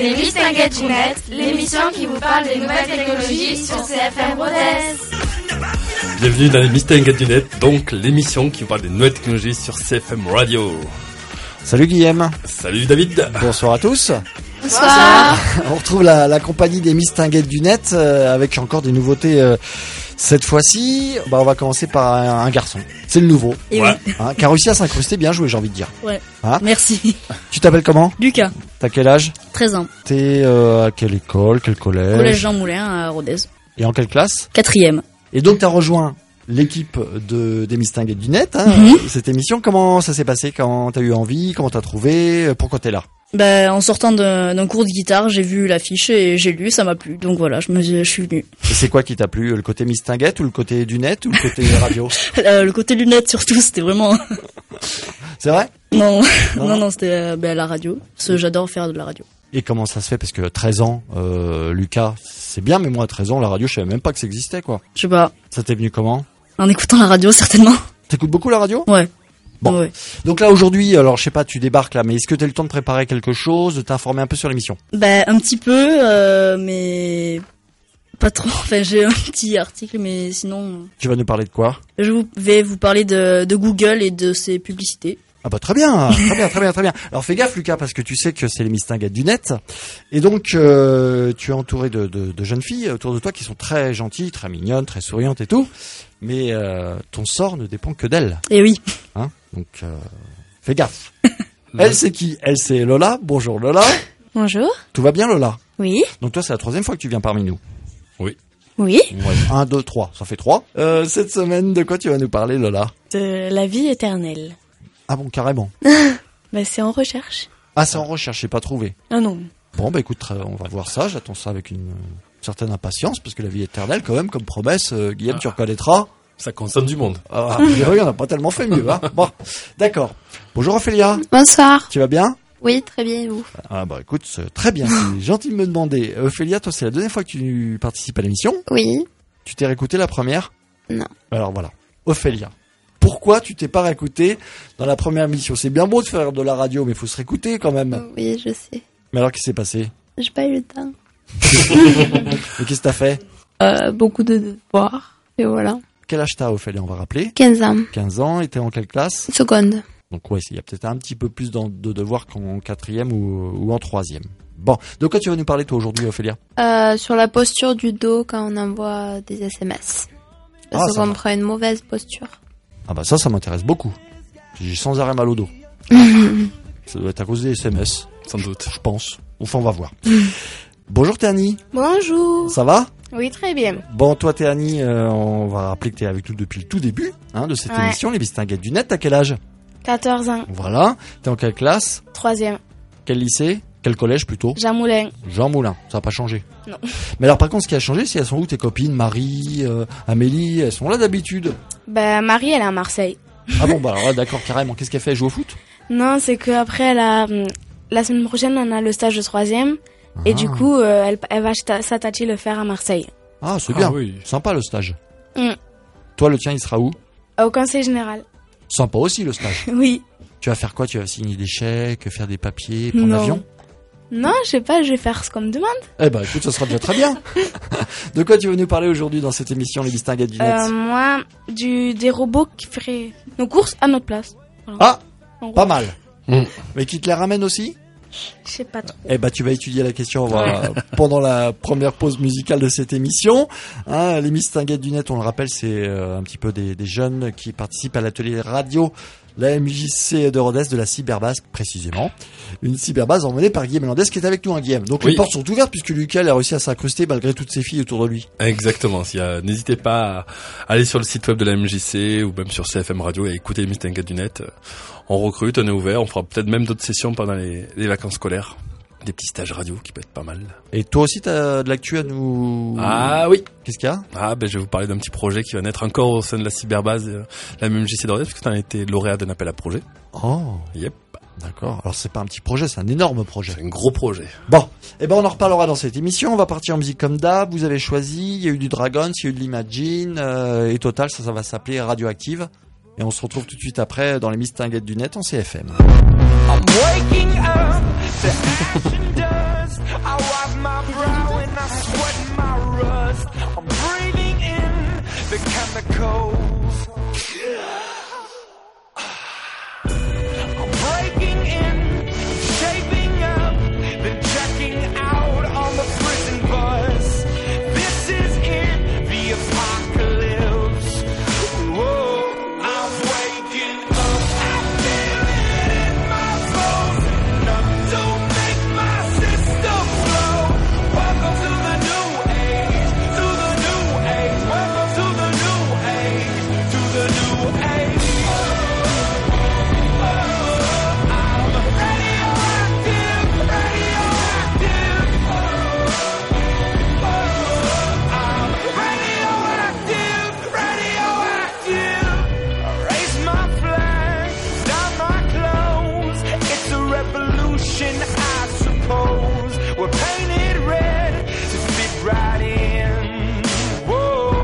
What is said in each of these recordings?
Les Mistinguettes du Net, l'émission qui vous parle des nouvelles technologies sur CFM Rodez. Bienvenue dans les Mistinguettes du Net, donc l'émission qui vous parle des nouvelles technologies sur CFM Radio. Salut Guillaume. Salut David. Bonsoir à tous. Bonsoir. On retrouve la compagnie des Mistinguettes du Net avec encore des nouveautés cette fois-ci. On va commencer par un garçon. C'est le nouveau. Et ouais. oui. Qui a réussi à s'incruster, bien joué j'ai envie de dire. Ouais. Hein, merci. Tu t'appelles comment? Lucas. T'as quel âge? 13 ans. T'es à quelle école? Quel collège? Collège Jean Moulin à Rodez. Et en quelle classe? 4e. Et donc t'as rejoint l'équipe des Mistinguettes du Net, cette émission. Comment ça s'est passé? Comment t'as eu envie? Comment t'as trouvé? Pourquoi t'es là? En sortant d'un cours de guitare, j'ai vu l'affiche et j'ai lu, ça m'a plu. Donc voilà, je suis venu. Et c'est quoi qui t'a plu? Le côté Mistinguette ou le côté du net ou le côté radio? Le côté lunettes surtout, c'était vraiment... C'est vrai? Non, c'était la radio. Parce que j'adore faire de la radio. Et comment ça se fait? Parce que 13 ans, Lucas, c'est bien, mais moi à 13 ans, la radio, je savais même pas que ça existait, quoi. Je sais pas, Ça t'est venu comment? en écoutant la radio certainement. T'écoutes beaucoup la radio? Ouais. Bon. Ouais. Donc là, aujourd'hui, alors je sais pas, tu débarques là, mais est-ce que t'as eu le temps de préparer quelque chose, de t'informer un peu sur l'émission? Un petit peu, mais pas trop. Enfin, j'ai un petit article, mais sinon... Tu vas nous parler de quoi? Je vais vous parler de Google et de ses publicités. Ah bah très bien. Alors fais gaffe Lucas, parce que tu sais que c'est les Mistinguettes du Net. Et donc tu es entouré de jeunes filles autour de toi qui sont très gentilles, très mignonnes, très souriantes et tout. Mais ton sort ne dépend que d'elles. Et oui. Donc fais gaffe. Elle c'est qui? Elle c'est Lola. Bonjour Lola. Bonjour. Tout va bien Lola? Oui. Donc toi c'est la 3e fois que tu viens parmi nous. Oui. Ouais, 1, 2, 3, ça fait 3. Cette semaine, de quoi tu vas nous parler Lola? De la vie éternelle. Ah bon, carrément. C'est en recherche. Ah, c'est en recherche, j'ai pas trouvé. Ah non. Bon, écoute, on va voir ça. J'attends ça avec une certaine impatience, parce que la vie éternelle, quand même, comme promesse, Guillaume, tu reconnaîtras. Ça consomme du monde. Ah, oui, on n'a pas tellement fait mieux, hein. Bon, d'accord. Bonjour Ophélia. Bonsoir. Tu vas bien? Oui, très bien, et vous? Ah écoute, c'est très bien. C'est gentil de me demander. Ophélia, toi, c'est la 2e fois que tu participes à l'émission. Oui. Tu t'es réécouté la première? Non. Alors voilà. Ophélia. Pourquoi tu t'es pas réécouté dans la première émission? C'est bien beau de faire de la radio, mais il faut se réécouter quand même. Oui, je sais. Mais alors, qu'est-ce qui s'est passé? J'ai pas eu le temps. Et qu'est-ce que t'as fait? Beaucoup de devoirs, et voilà. Quel âge t'as, Ophélia, on va rappeler? 15 ans. 15 ans, et t'es en quelle classe? Seconde. Donc ouais, il y a peut-être un petit peu plus de devoirs qu'en 4e ou en 3e. Bon, de quoi tu vas nous parler toi aujourd'hui, Ophélia? Sur la posture du dos quand on envoie des SMS. Parce qu'on prend une mauvaise posture. Ah bah ça m'intéresse beaucoup. J'ai sans arrêt mal au dos. Ça doit être à cause des SMS. Sans doute. Je pense. Enfin, on va voir. Bonjour Théanie. Bonjour. Ça va? Oui, très bien. Bon, toi Théanie, on va rappeler que t'es avec nous depuis le tout début de cette émission, les Mistinguettes du Net. T'as quel âge? 14 ans. Voilà. T'es en quelle classe? 3e. Quel lycée? Quel collège plutôt? Jean Moulin. Jean Moulin. Ça n'a pas changé? Non. Mais alors par contre, ce qui a changé, c'est elles sont où tes copines? Marie, Amélie, elles sont là d'habitude? Marie, elle est à Marseille. Ah bon, alors là, d'accord, carrément. Qu'est-ce qu'elle fait? Elle joue au foot? Non, c'est qu'après, la semaine prochaine, on a le stage de 3e. Et du coup, elle va s'attacher le faire à Marseille. Ah, c'est bien. Oui. Sympa le stage. Toi, le tien, il sera où? Au conseil général. Sympa aussi le stage. Oui. Tu vas faire quoi? Tu vas signer des chèques, faire des papiers, prendre Non. l'avion? Non, je sais pas, je vais faire ce qu'on me demande. Eh ben, écoute, ça sera déjà très bien. De quoi tu veux nous parler aujourd'hui dans cette émission, les Mistinguettes du Net? Moi, des robots qui feraient nos courses à notre place. Voilà. Ah, En gros. pas mal. Mais qui te les ramènent aussi? Je sais pas trop. Eh ben, tu vas étudier la question pendant la première pause musicale de cette émission. Les Mistinguettes du Net, on le rappelle, c'est un petit peu des jeunes qui participent à l'atelier radio, la MJC de Rodez, de la Cyberbase précisément. Une cyberbase emmenée par Guillaume Hernandez qui est avec nous, Guillaume. Donc les portes sont ouvertes puisque Lucas a réussi à s'incruster malgré toutes ses filles autour de lui. Exactement. N'hésitez pas à aller sur le site web de la MJC ou même sur CFM Radio et à écouter les Mistinguettes du Net. On recrute, on est ouvert, on fera peut-être même d'autres sessions pendant les vacances scolaires. Des petits stages radio qui peuvent être pas mal. Et toi aussi, t'as de l'actu à nous... Ah oui. Qu'est-ce qu'il y a? Je vais vous parler d'un petit projet qui va naître encore au sein de la cyberbase, la MJC de Rodez, parce que t'en as été lauréat d'un appel à projet. Oh. Yep. D'accord. Alors c'est pas un petit projet, c'est un énorme projet. C'est un gros projet. Bon. On en reparlera dans cette émission. On va partir en musique comme d'hab. Vous avez choisi. Il y a eu du Dragons, il y a eu de l'Imagine. Et total, ça va s'appeler Radioactive. Et on se retrouve tout de suite après dans les Mistinguettes du Net en CFM. I'm waking up, the action does I wipe my brow and I sweat my rust. I'm breathing in the chemicals. I'm breaking in, shaping up, then checking out on the prison bus. This is it, the apocalypse. Whoa, I'm waking up. I feel it in my bones, enough to make my system flow. Welcome to the new age, to the new age. Welcome to the new age, to the new age. I suppose we're painted red to fit right in. Whoa,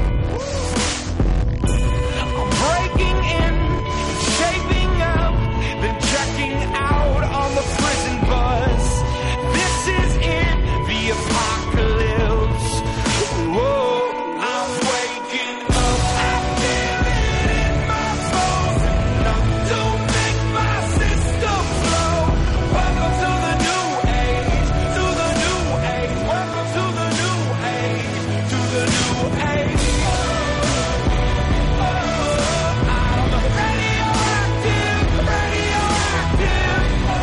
I'm breaking in, shaping up, then checking out on the prison bus. This is it, the apocalypse. Whoa, I'm waking up. I feel it in my bones, enough to make my system flow. Welcome to the new age, to the new age. Welcome to the new age, to the new age. I'm radioactive, radioactive.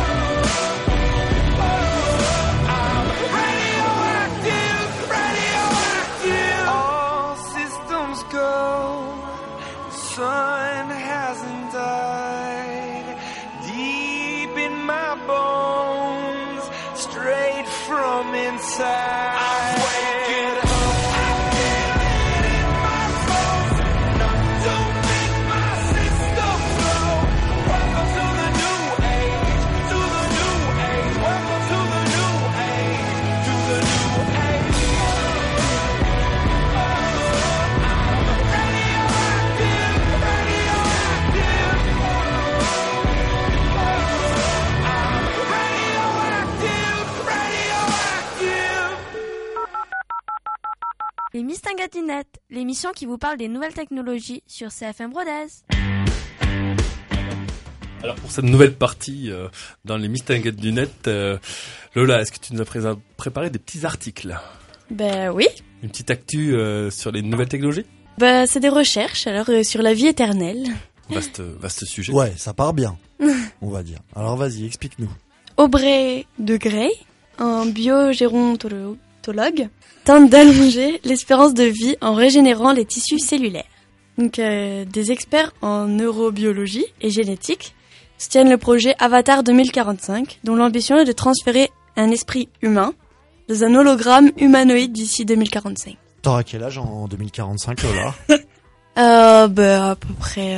I'm radioactive, radioactive. All systems go. The sun hasn't died. Deep in my bones, straight from inside. I'm waking up. I feel it in my bones, enough to make my system flow. Welcome to the new age, to the new age. Welcome to the new age, to the new age. I'm radioactive, radioactive. Les Mistinguettes du Net, l'émission qui vous parle des nouvelles technologies sur CFM Rodez. Alors pour cette nouvelle partie dans les Mistinguettes du Net, Lola, est-ce que tu nous as préparé des petits articles? Ben oui. Une petite actu sur les nouvelles technologies? Ben c'est des recherches alors sur la vie éternelle. Vaste sujet. Ouais, ça part bien, on va dire. Alors vas-y, explique-nous. Aubrey de Grey, un biogérontologue, tente d'allonger l'espérance de vie en régénérant les tissus cellulaires. Donc des experts en neurobiologie et génétique soutiennent le projet Avatar 2045, dont l'ambition est de transférer un esprit humain dans un hologramme humanoïde d'ici 2045. T'auras quel âge en 2045, Lola? Ben à peu près...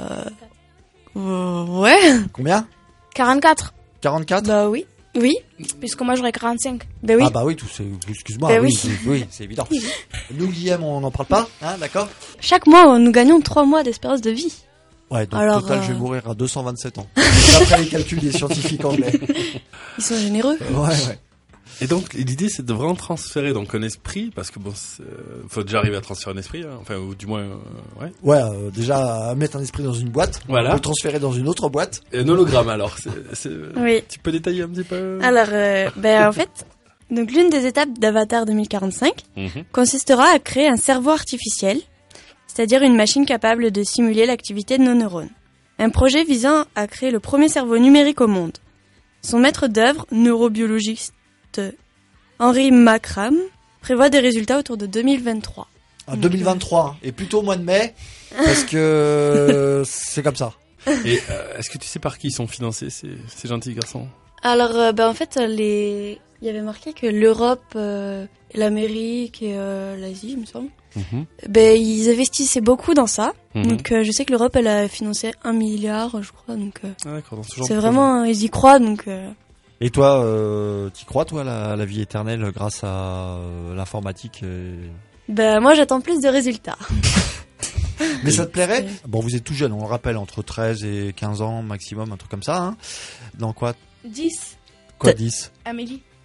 ouais. Combien? 44. 44? Bah oui. Oui. Puisque moi j'aurais 45. Ben oui. Ah bah oui, excuse-moi, Ben oui, oui. oui, c'est évident. Nous, Guillaume, on n'en parle pas, hein, d'accord? Chaque mois, nous gagnons 3 mois d'espérance de vie. Ouais, donc Alors, total, je vais mourir à 227 ans. D'après les calculs des scientifiques anglais. Ils sont généreux. Ouais. Et donc l'idée c'est de vraiment transférer donc un esprit, parce que bon, faut déjà arriver à transférer un esprit, hein, enfin ou du moins, ouais. Ouais, déjà mettre un esprit dans une boîte, Voilà. le transférer dans une autre boîte. Et un hologramme alors, Oui. Tu peux détailler un petit peu? Alors, ben en fait, donc l'une des étapes d'Avatar 2045 consistera à créer un cerveau artificiel, c'est-à-dire une machine capable de simuler l'activité de nos neurones. Un projet visant à créer le premier cerveau numérique au monde. Son maître d'œuvre, neurobiologiste Henry Markram, prévoit des résultats autour de 2023. En 2023, et plutôt au mois de mai, parce que c'est comme ça. Et est-ce que tu sais par qui ils sont financés, ces gentils garçons? Alors, ben en fait, il y avait marqué que l'Europe, l'Amérique et l'Asie, il me semble, ben ils investissaient beaucoup dans ça. Donc, je sais que l'Europe, elle a financé 1 milliard, je crois. Donc, ah, d'accord, dans ce genre c'est de vraiment, ils y croient, donc. Et toi, t'y crois, toi, à la vie éternelle grâce à l'informatique Ben moi, j'attends plus de résultats. Mais ça te plairait? Bon, vous êtes tout jeune, on le rappelle, entre 13 et 15 ans maximum, un truc comme ça, hein. Dans quoi? 10. Quoi, 10? Amélie.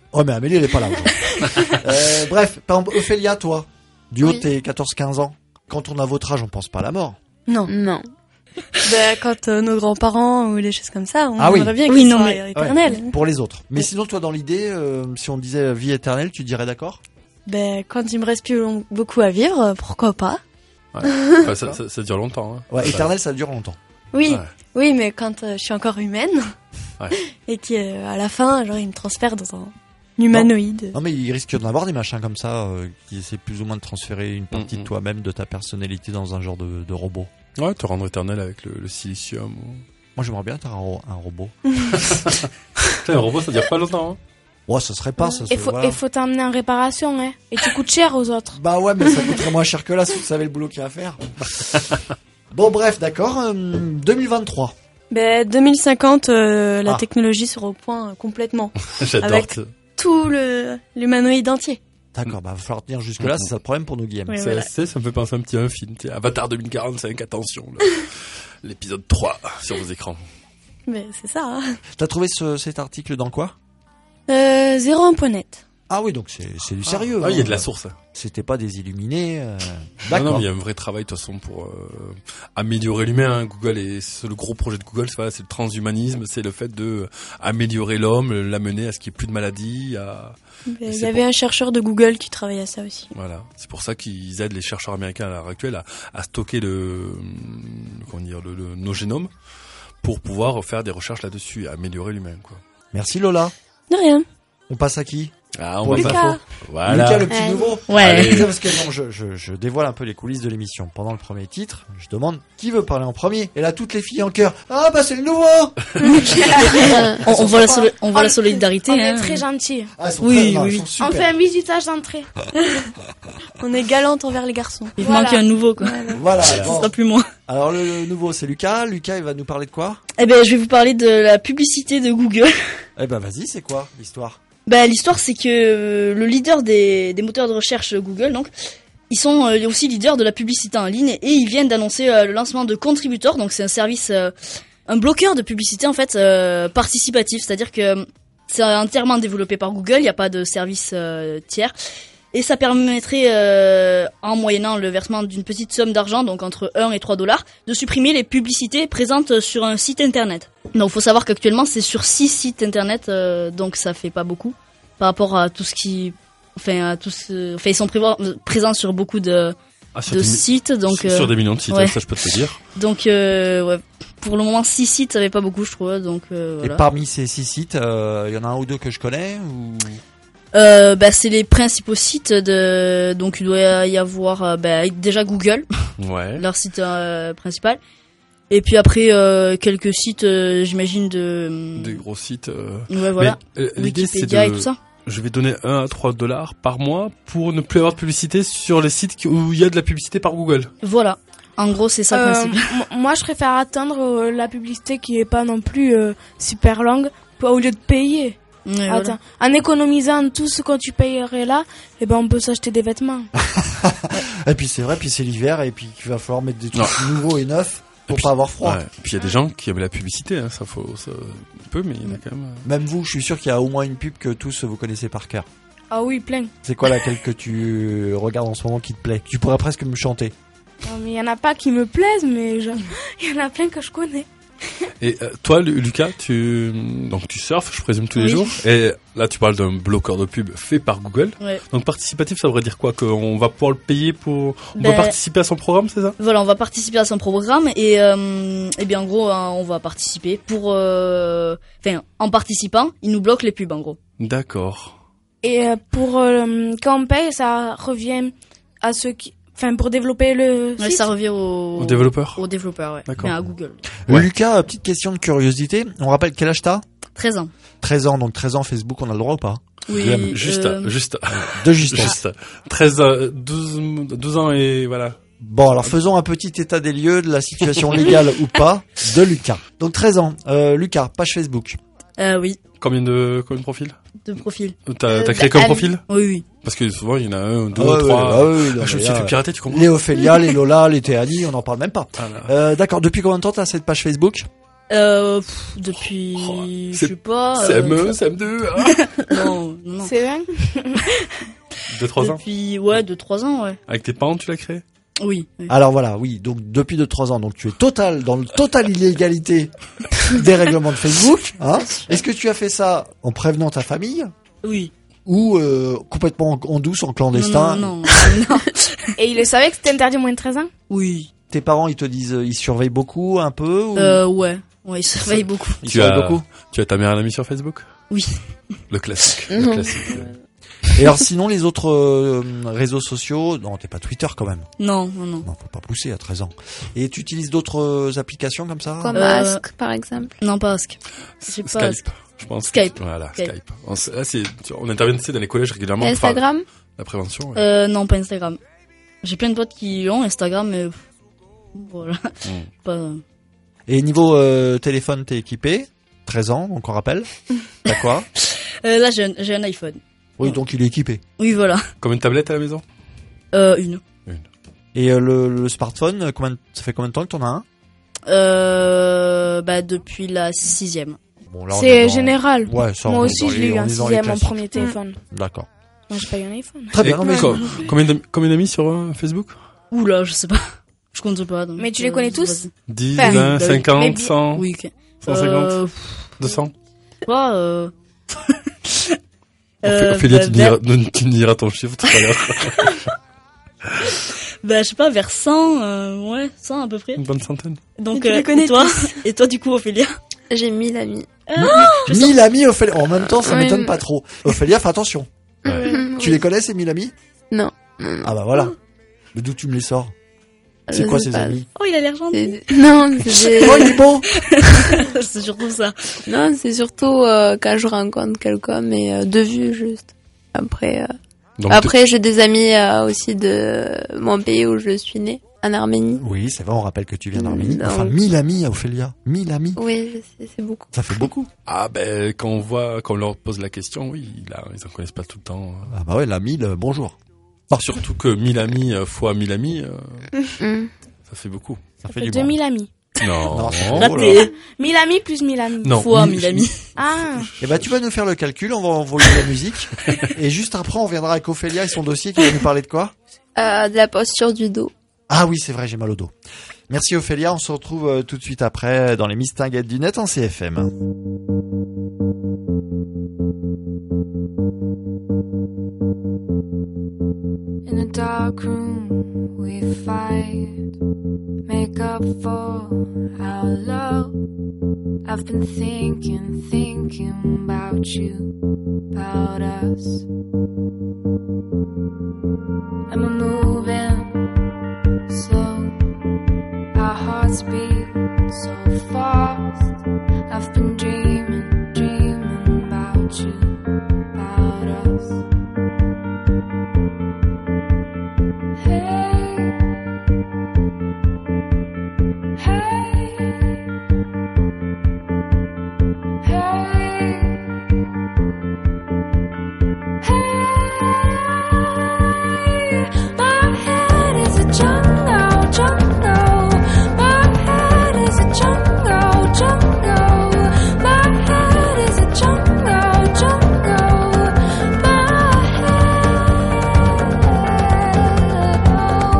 Oh, mais Amélie, elle est pas là aujourd'hui. Bref, par exemple, Ophélia, toi, du haut de tes 14-15 ans, quand on a votre âge, on pense pas à la mort. Non. Quand nos grands-parents ou des choses comme ça, on aimerait bien qu'ils soient éternels. Ouais, pour les autres. Mais sinon, toi, dans l'idée, si on disait vie éternelle, tu dirais d'accord? Quand il me reste plus beaucoup à vivre, pourquoi pas? Ouais. Ça dure longtemps. Hein. Ouais, éternel, ça dure longtemps. Oui, mais quand je suis encore humaine, et qu'à la fin, genre, il me transfère dans un humanoïde. Non, mais il risque d'en avoir des machins comme ça, qui essaient plus ou moins de transférer une partie de toi-même, de ta personnalité dans un genre de robot. Ouais, te rendre éternel avec le silicium. Moi, j'aimerais bien être un robot. Un robot, ça dure pas longtemps. Hein. Ouais, ça serait pas, ça. Il faut t'emmener en réparation, hein. Et tu coûtes cher aux autres. Bah ouais, mais ça coûterait moins cher que là, si vous savez le boulot qu'il y a à faire. Bon, bref, d'accord. 2023. 2050, la technologie sera au point complètement. J'adore. Avec tout l'humanoïde entier. D'accord, va falloir tenir jusque-là, c'est ça le problème pour nous, Guillaume. Oui, ça me fait penser à un film. Avatar 2045, attention. L'épisode 3 sur vos écrans. Mais c'est ça. Hein. T'as trouvé cet article dans quoi? 01.net. Ah oui, donc c'est du sérieux. Ah, il y a de la source. C'était pas des illuminés. D'accord. Non, il y a un vrai travail de toute façon pour améliorer l'humain. Hein. Google c'est le gros projet de Google, c'est le transhumanisme, c'est le fait de améliorer l'homme, l'amener à ce qu'il n'y ait plus de maladies. Il y avait un chercheur de Google qui travaillait à ça aussi. Voilà, c'est pour ça qu'ils aident les chercheurs américains à l'heure actuelle à stocker nos génomes pour pouvoir faire des recherches là-dessus, et améliorer l'humain, quoi. Merci Lola. De rien. On passe à qui? On passe Lucas. à voilà. Lucas, le petit nouveau. Ouais. Allez, parce que non, je dévoile un peu les coulisses de l'émission. Pendant le premier titre, je demande qui veut parler en premier. Et là, toutes les filles en chœur. Ah bah c'est le nouveau. on voit la solidarité. On hein. est très gentils. Ah, elles sont Oui, très- non, oui. elles sont super. On fait un visitage d'entrée. On est galante envers les garçons. Il Voilà. manque un nouveau, quoi. Voilà. Ce bon. sera plus moi. Alors le nouveau, c'est Lucas. Lucas, il va nous parler de quoi? Eh ben, je vais vous parler de la publicité de Google. Eh ben vas-y, c'est quoi l'histoire? L'histoire, c'est que le leader des moteurs de recherche Google, donc, ils sont aussi leaders de la publicité en ligne et ils viennent d'annoncer le lancement de Contributor. Donc, c'est un service, un bloqueur de publicité en fait participatif, c'est-à-dire que c'est entièrement développé par Google. Il n'y a pas de service tiers. Et ça permettrait, en moyennant le versement d'une petite somme d'argent, donc entre 1 et 3 $, de supprimer les publicités présentes sur un site internet. Donc, faut savoir qu'actuellement, c'est sur 6 sites internet, donc ça fait pas beaucoup par rapport à tout ce qui, ils sont présents sur beaucoup de sites, donc sur des millions de sites, ouais. ça je peux te le dire. Donc, ouais, pour le moment, 6 sites, ça fait pas beaucoup, je trouve. Donc, voilà. Et parmi ces 6 sites, il y en a un ou deux que je connais ou... c'est les principaux sites donc il doit y avoir déjà Google, Ouais. leur site principal, et puis après quelques sites j'imagine Des gros sites. ouais, voilà, Mais, l'idée c'est Wikipédia et tout ça. Je vais donner 1 à 3 $ par mois pour ne plus avoir de publicité sur les sites où il y a de la publicité par Google. Voilà, en gros c'est ça le principe. Moi, je préfère attendre la publicité qui est pas non plus super longue, au lieu de payer. Ouais, Attends, voilà. en économisant tout ce que tu payerais là, on peut s'acheter des vêtements. Et puis c'est vrai, puis c'est l'hiver et puis il va falloir mettre des trucs nouveaux et neufs pour pas avoir froid. Ouais. Et puis il y a des gens qui aiment la publicité, hein, ça peut, mais il y en a quand même. Même vous, je suis sûr qu'il y a au moins une pub que tous vous connaissez par cœur. Ah oui, plein. C'est quoi laquelle que tu regardes en ce moment qui te plaît? Tu pourrais presque me chanter. Non, mais il y en a pas qui me plaisent, mais il y en a plein que je connais. Et toi, Lucas, tu surfes, je présume, tous les jours. Et là, tu parles d'un bloqueur de pub fait par Google. Ouais. Donc participatif, ça voudrait dire quoi? Qu'on va pouvoir le payer on va participer à son programme, c'est ça? Voilà, on va participer à son programme et bien en gros on va participer pour en participant, il nous bloque les pubs en gros. D'accord. Et quand on paye, ça revient à ceux qui... pour développer le Ouais, site. ça revient aux développeurs. Aux développeurs, ouais. D'accord. À Google. Ouais. Lucas, petite question de curiosité. On rappelle quel âge t'as? 13 ans. 13 ans, donc 13 ans Facebook, on a le droit ou pas? Oui. Juste. De justesse. Juste. 12 ans et voilà. Bon, alors faisons un petit état des lieux de la situation légale ou pas de Lucas. Donc 13 ans. Lucas, page Facebook. Oui. Combien de profils? De profil. T'as créé comme profil? Oui. Parce que souvent, il y en a 1, 2, Ah ouais, 3. ah oui, non, Je me mais suis là, fait pirater, tu comprends? Les Ophélia, les Lola, les Théanie, on n'en parle même pas. Voilà. D'accord, depuis combien de temps t'as cette page Facebook? Depuis, je sais pas. CM1, CM2, Non. C'est vrai. 2-3 ans. Depuis, ouais, 2-3 ans, ouais. Avec tes parents, tu l'as créé? Oui. Alors voilà, oui, donc depuis 2-3 ans, donc tu es dans le total illégalité des règlements de Facebook. Hein. Est-ce que tu as fait ça en prévenant ta famille? Oui. Ou complètement en douce, en clandestin? Non. Et il savait que c'était interdit moins de 13 ans? Oui. Tes parents, ils te disent, ils surveillent beaucoup, un peu ou... Ouais, ils surveillent beaucoup. Ils surveillent beaucoup. Tu as ta meilleure amie sur Facebook? Oui. Le classique. Et alors sinon, les autres réseaux sociaux, non, t'es pas Twitter quand même. Non. Non, faut pas pousser à 13 ans. Et tu utilises d'autres applications comme ça? Comme Ask, par exemple. Non, pas Ask. Skype, je pense. Skype. Voilà, Skype. On intervient dans les collèges régulièrement. Instagram? La prévention. Ouais. Non, pas Instagram. J'ai plein de potes qui ont Instagram, mais voilà. Pas... Et niveau téléphone, t'es équipé? 13 ans, donc on rappelle. T'as quoi? Là, j'ai un iPhone. Oui, donc il est équipé. Oui, voilà. Combien de tablettes à la maison? Une. Et le smartphone, ça fait combien de temps que t'en as un? Depuis la 6e. Bon, là, c'est général. Ouais, ça, moi aussi, je l'ai eu en 6e, mon premier téléphone. D'accord. Moi, j'ai pas eu un iPhone. Très bien, mais combien d'amis sur Facebook? Oula, je sais pas. Je compte pas. Donc, mais tu les connais tous? 10, 20, 50, 100? Oui, ok. 150? 200? Quoi, Ophélia, tu me diras ton chiffre tout à l'heure. Je sais pas, vers 100, ouais, 100 à peu près. Une bonne centaine. Donc, tu les connais et toi, du coup, Ophélia? J'ai 1000 amis. 1000 amis, Ophélia. En même temps, ça m'étonne pas trop. Ophélia, fais attention. Ouais. Tu les connais, ces 1000 amis? Non. Ah bah voilà. Mais d'où tu me les sors? C'est quoi ces amis? Oh, il a l'air gentil. Non, c'est Oh, il est beau. C'est surtout ça. Non, c'est surtout quand je rencontre quelqu'un, mais de vue juste. Après, j'ai des amis aussi de mon pays où je suis née, en Arménie. Oui, c'est vrai, on rappelle que tu viens d'Arménie. Enfin, 1000 amis, Ophélia. 1000 amis. Oui, je sais, c'est beaucoup. Ça fait beaucoup. Ah quand on leur pose la question, oui, ils en connaissent pas tout le temps. Ah bah ouais, la 1000, bonjour. Surtout que 1000 amis fois 1000 amis, ça fait beaucoup. Ça fait du 2000 amis. Non. Là, 1000 amis plus 1000 amis. Non. Fois 1000 amis. Ah. Et bah tu vas nous faire le calcul, on va envoyer la musique. Et juste après, on viendra avec Ophélia et son dossier qui va nous parler de quoi? De la posture du dos. Ah oui, c'est vrai, j'ai mal au dos. Merci Ophélia, on se retrouve tout de suite après dans les Mistinguettes du Net en CFM. In a dark room we fight, make up for our love. I've been thinking about you, about us. And we're moving slow, our hearts beat so fast. I've been dreaming about you, about us. Hey, hey, hey, hey. My head is a jungle, jungle. My head is a jungle, jungle. My head is a jungle, jungle. My head.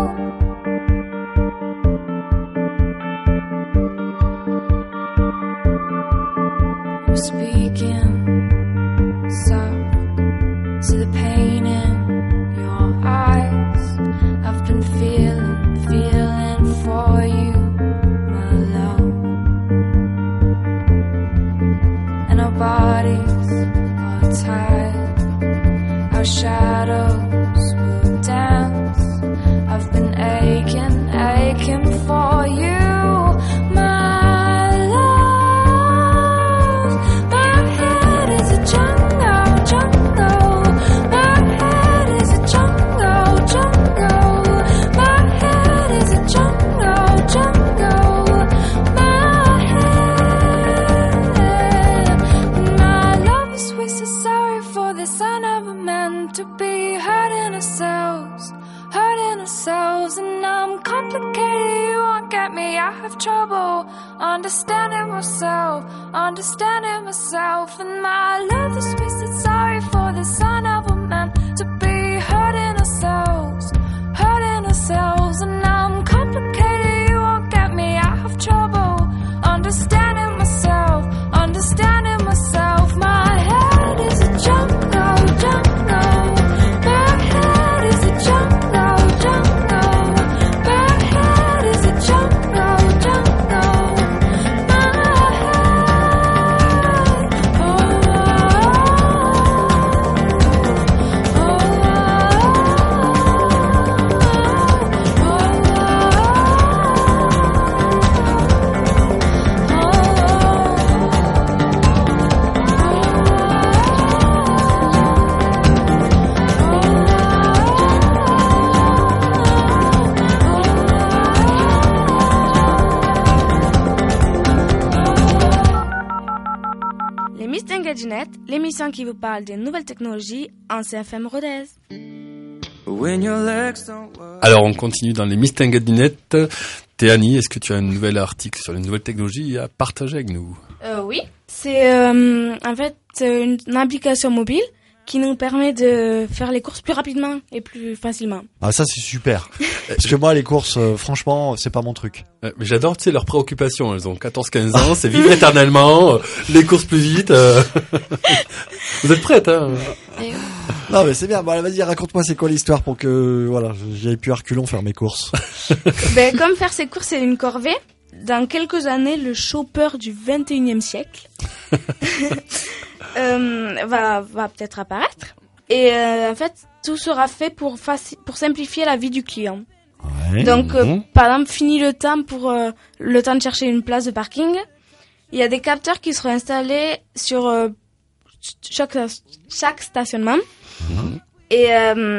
ourselves, and I'm complicated. You won't get me out of trouble. Understanding myself, and my love is twisted. Sorry for the sign of a man to be hurting ourselves, and I'm complicated. You won't get me out of trouble. Understanding myself, my head is a jungle, jungle. My head is a jungle, jungle. My head is a jungle, jungle. My head, oh, Les Miss Engadinette, l'émission qui vous parle des nouvelles technologies en CFM Rodez. Alors, on continue dans les Mistingadinette. Théanie, est-ce que tu as un nouvel article sur les nouvelles technologies à partager avec nous? Oui, c'est en fait une application mobile qui nous permet de faire les courses plus rapidement et plus facilement. Ah, ça c'est super. Parce que moi les courses, franchement, c'est pas mon truc. Mais j'adore, tu sais, leurs préoccupations. Elles ont 14-15 ans, c'est vivre éternellement, les courses plus vite. Vous êtes prêtes, hein? Non mais c'est bien. Bon, allez, vas-y, raconte-moi c'est quoi l'histoire pour que voilà, j'aille plus à reculons faire mes courses. Comme faire ses courses c'est une corvée, dans quelques années, le shopper du 21e siècle va peut-être apparaître. Et en fait, tout sera fait pour simplifier la vie du client. Ouais. Donc, par exemple, fini le temps pour le temps de chercher une place de parking. Il y a des capteurs qui seront installés sur chaque stationnement. Et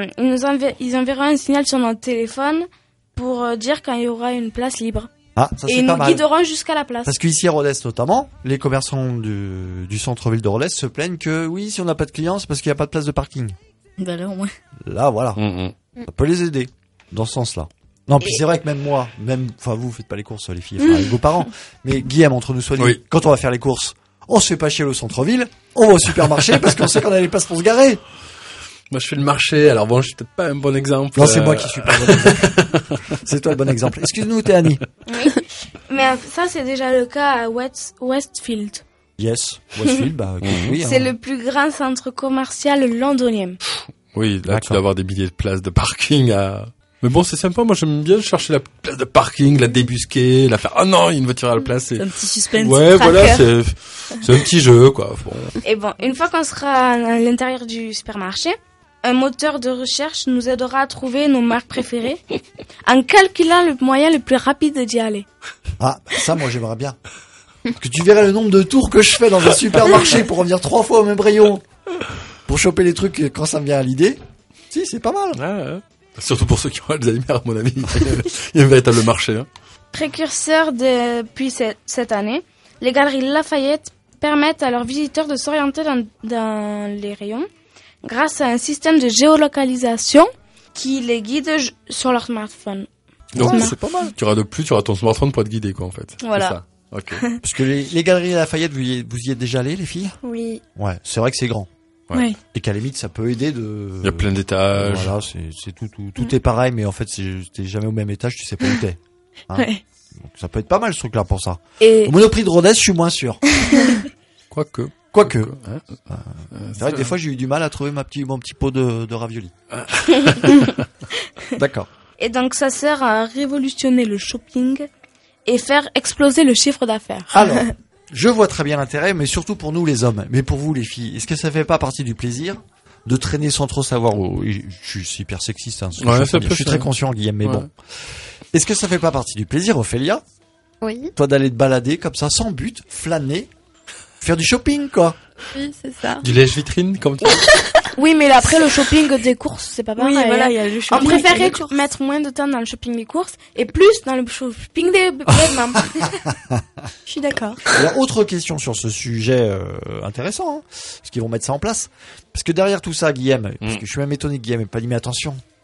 ils enverront un signal sur notre téléphone pour dire quand il y aura une place libre. Ah, ça, et c'est ils pas nous mal. guideront jusqu'à la place. Parce qu'ici à Rodez notamment, les commerçants du centre-ville de Rodez se plaignent que oui, si on n'a pas de clients, c'est parce qu'il n'y a pas de place de parking. Bah là, au moins. Là, voilà. Ça peut les aider dans ce sens-là. Non, puis c'est vrai que même moi, enfin vous faites pas les courses les filles, avec vos parents, mais Guillaume, entre nous soignés, Oui. quand on va faire les courses, on se fait pas chier au centre-ville, on va au supermarché parce qu'on sait qu'on a les places pour se garer. Moi, je fais le marché, alors bon, je suis peut-être pas un bon exemple. Non, c'est moi qui suis pas le bon exemple. C'est toi le bon exemple. Excuse-nous, Théanie. Oui. Mais ça, c'est déjà le cas à Westfield. Yes, Westfield, bah oui. C'est le plus grand centre commercial londonien. Oui, là, D'accord. tu dois avoir des milliers de places de parking à... Mais bon, c'est sympa, moi j'aime bien chercher la place de parking, la débusquer, la faire, ah non, il y a une voiture à la place. C'est un petit suspense. Ouais, tracker. voilà, c'est un petit jeu, quoi. Bon. Et bon, une fois qu'on sera à l'intérieur du supermarché, un moteur de recherche nous aidera à trouver nos marques préférées en calculant le moyen le plus rapide d'y aller. Ah, ça, moi, j'aimerais bien. Parce que tu verrais le nombre de tours que je fais dans un supermarché pour revenir 3 fois au même rayon. Pour choper les trucs quand ça me vient à l'idée. Si, c'est pas mal. Ouais. Surtout pour ceux qui ont Alzheimer, à mon avis. Il y a un véritable marché, hein. Précurseurs depuis cette année, les galeries Lafayette permettent à leurs visiteurs de s'orienter dans les rayons grâce à un système de géolocalisation qui les guide sur leur smartphone. Donc, c'est pas mal. Tu auras ton smartphone pour te guider, quoi, en fait. Voilà. C'est ça. Ok. Parce que les galeries Lafayette, vous y êtes déjà allés, les filles? Oui. Ouais, c'est vrai que c'est grand. Ouais. Et qu'à la limite, ça peut aider de... Il y a plein d'étages. Voilà, c'est tout est pareil, mais en fait, t'es jamais au même étage, tu sais pas où t'es. Hein. Ouais. Donc, ça peut être pas mal, ce truc-là, pour ça. Et Au Monoprix de Rodez, je suis moins sûr. Quoique. Hein. C'est vrai que des fois, j'ai eu du mal à trouver mon petit pot de raviolis. D'accord. Et donc ça sert à révolutionner le shopping et faire exploser le chiffre d'affaires. Alors, je vois très bien l'intérêt, mais surtout pour nous les hommes. Mais pour vous les filles, est-ce que ça fait pas partie du plaisir de traîner sans trop savoir où... Je suis hyper sexiste, hein, Ouais, je suis très conscient, Guillaume, mais bon. Est-ce que ça fait pas partie du plaisir, Ophélia, Oui, toi d'aller te balader comme ça, sans but, flâner, faire du shopping, quoi? oui, c'est ça. Du lèche-vitrine, comme tu dis. Oui, mais après le shopping des courses, c'est pas pareil. Oui, voilà, il y a le On shopping. préférait mettre moins de temps dans le shopping des courses et plus dans le shopping des vêtements. Je suis d'accord. Alors, autre question sur ce sujet intéressant, hein, parce qu'ils vont mettre ça en place. Parce que derrière tout ça, Guillaume, parce que je suis même étonné que Guillaume n'ait pas dit, mais attention,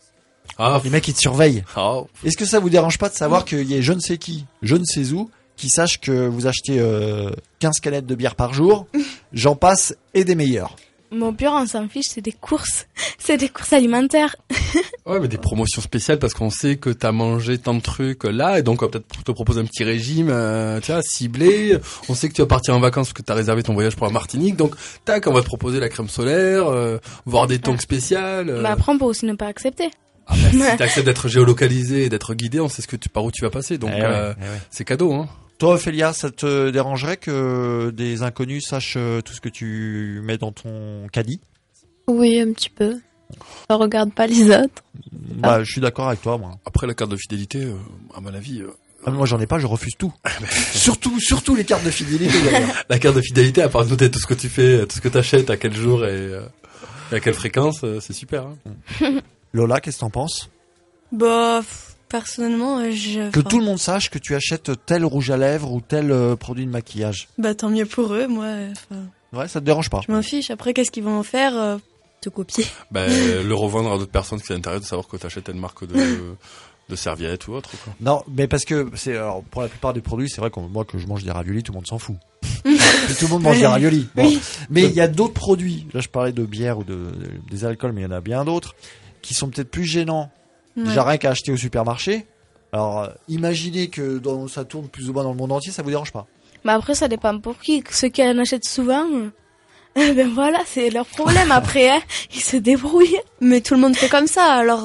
Ah, Les mecs, ils te surveillent. oh. Est-ce que ça vous dérange pas de savoir qu'il y ait je ne sais qui, je ne sais où, qui sache que vous achetez 15 canettes de bière par jour, j'en passe, et des meilleures. Mon pire, on s'en fiche, c'est des courses. C'est des courses alimentaires. Ouais, mais des promotions spéciales parce qu'on sait que t'as mangé tant de trucs là, et donc on va peut-être te proposer un petit régime, tu vois, ciblé. On sait que tu vas partir en vacances parce que t'as réservé ton voyage pour la Martinique, donc tac, on va te proposer la crème solaire, voire des tongs spéciales. Mais après, on peut aussi ne pas accepter. Ah bah, si t'acceptes d'être géolocalisé et d'être guidé, on sait par où tu vas passer, donc c'est cadeau, hein. Toi, Ophélia, ça te dérangerait que des inconnus sachent tout ce que tu mets dans ton caddie? Oui, un petit peu. Je regarde pas les autres. Bah, je suis d'accord avec toi, moi. Après, la carte de fidélité, à mon avis... Ah, mais moi, j'en ai pas, je refuse tout. surtout les cartes de fidélité, d'ailleurs. La carte de fidélité, à part noter tout ce que tu fais, tout ce que t'achètes, à quel jour et à quelle fréquence, c'est super. Hein. Lola, qu'est-ce que t'en penses? Bah, personnellement, Que tout le monde sache que tu achètes tel rouge à lèvres ou tel produit de maquillage. Bah, tant mieux pour eux, moi. Ouais, ça te dérange pas? Je m'en fiche. Après, qu'est-ce qu'ils vont en faire? Te copier. Ben, le revendre à d'autres personnes qui s'intéressent de savoir que t'achètes une marque de serviettes ou autre, quoi. Non, mais parce que alors, pour la plupart des produits, c'est vrai que moi, que je mange des raviolis, tout le monde s'en fout. Puis tout le monde mange des raviolis. Bon. Mais il y a d'autres produits. Là, je parlais de bière ou des alcools, mais il y en a bien d'autres qui sont peut-être plus gênants. Ouais. Déjà rien qu'à acheter au supermarché. Alors, imaginez que ça tourne plus ou moins dans le monde entier, ça vous dérange pas? Mais après, ça dépend pour qui. Ceux qui en achètent souvent, ben voilà, c'est leur problème. Après, hein, ils se débrouillent. Mais tout le monde fait comme ça, alors...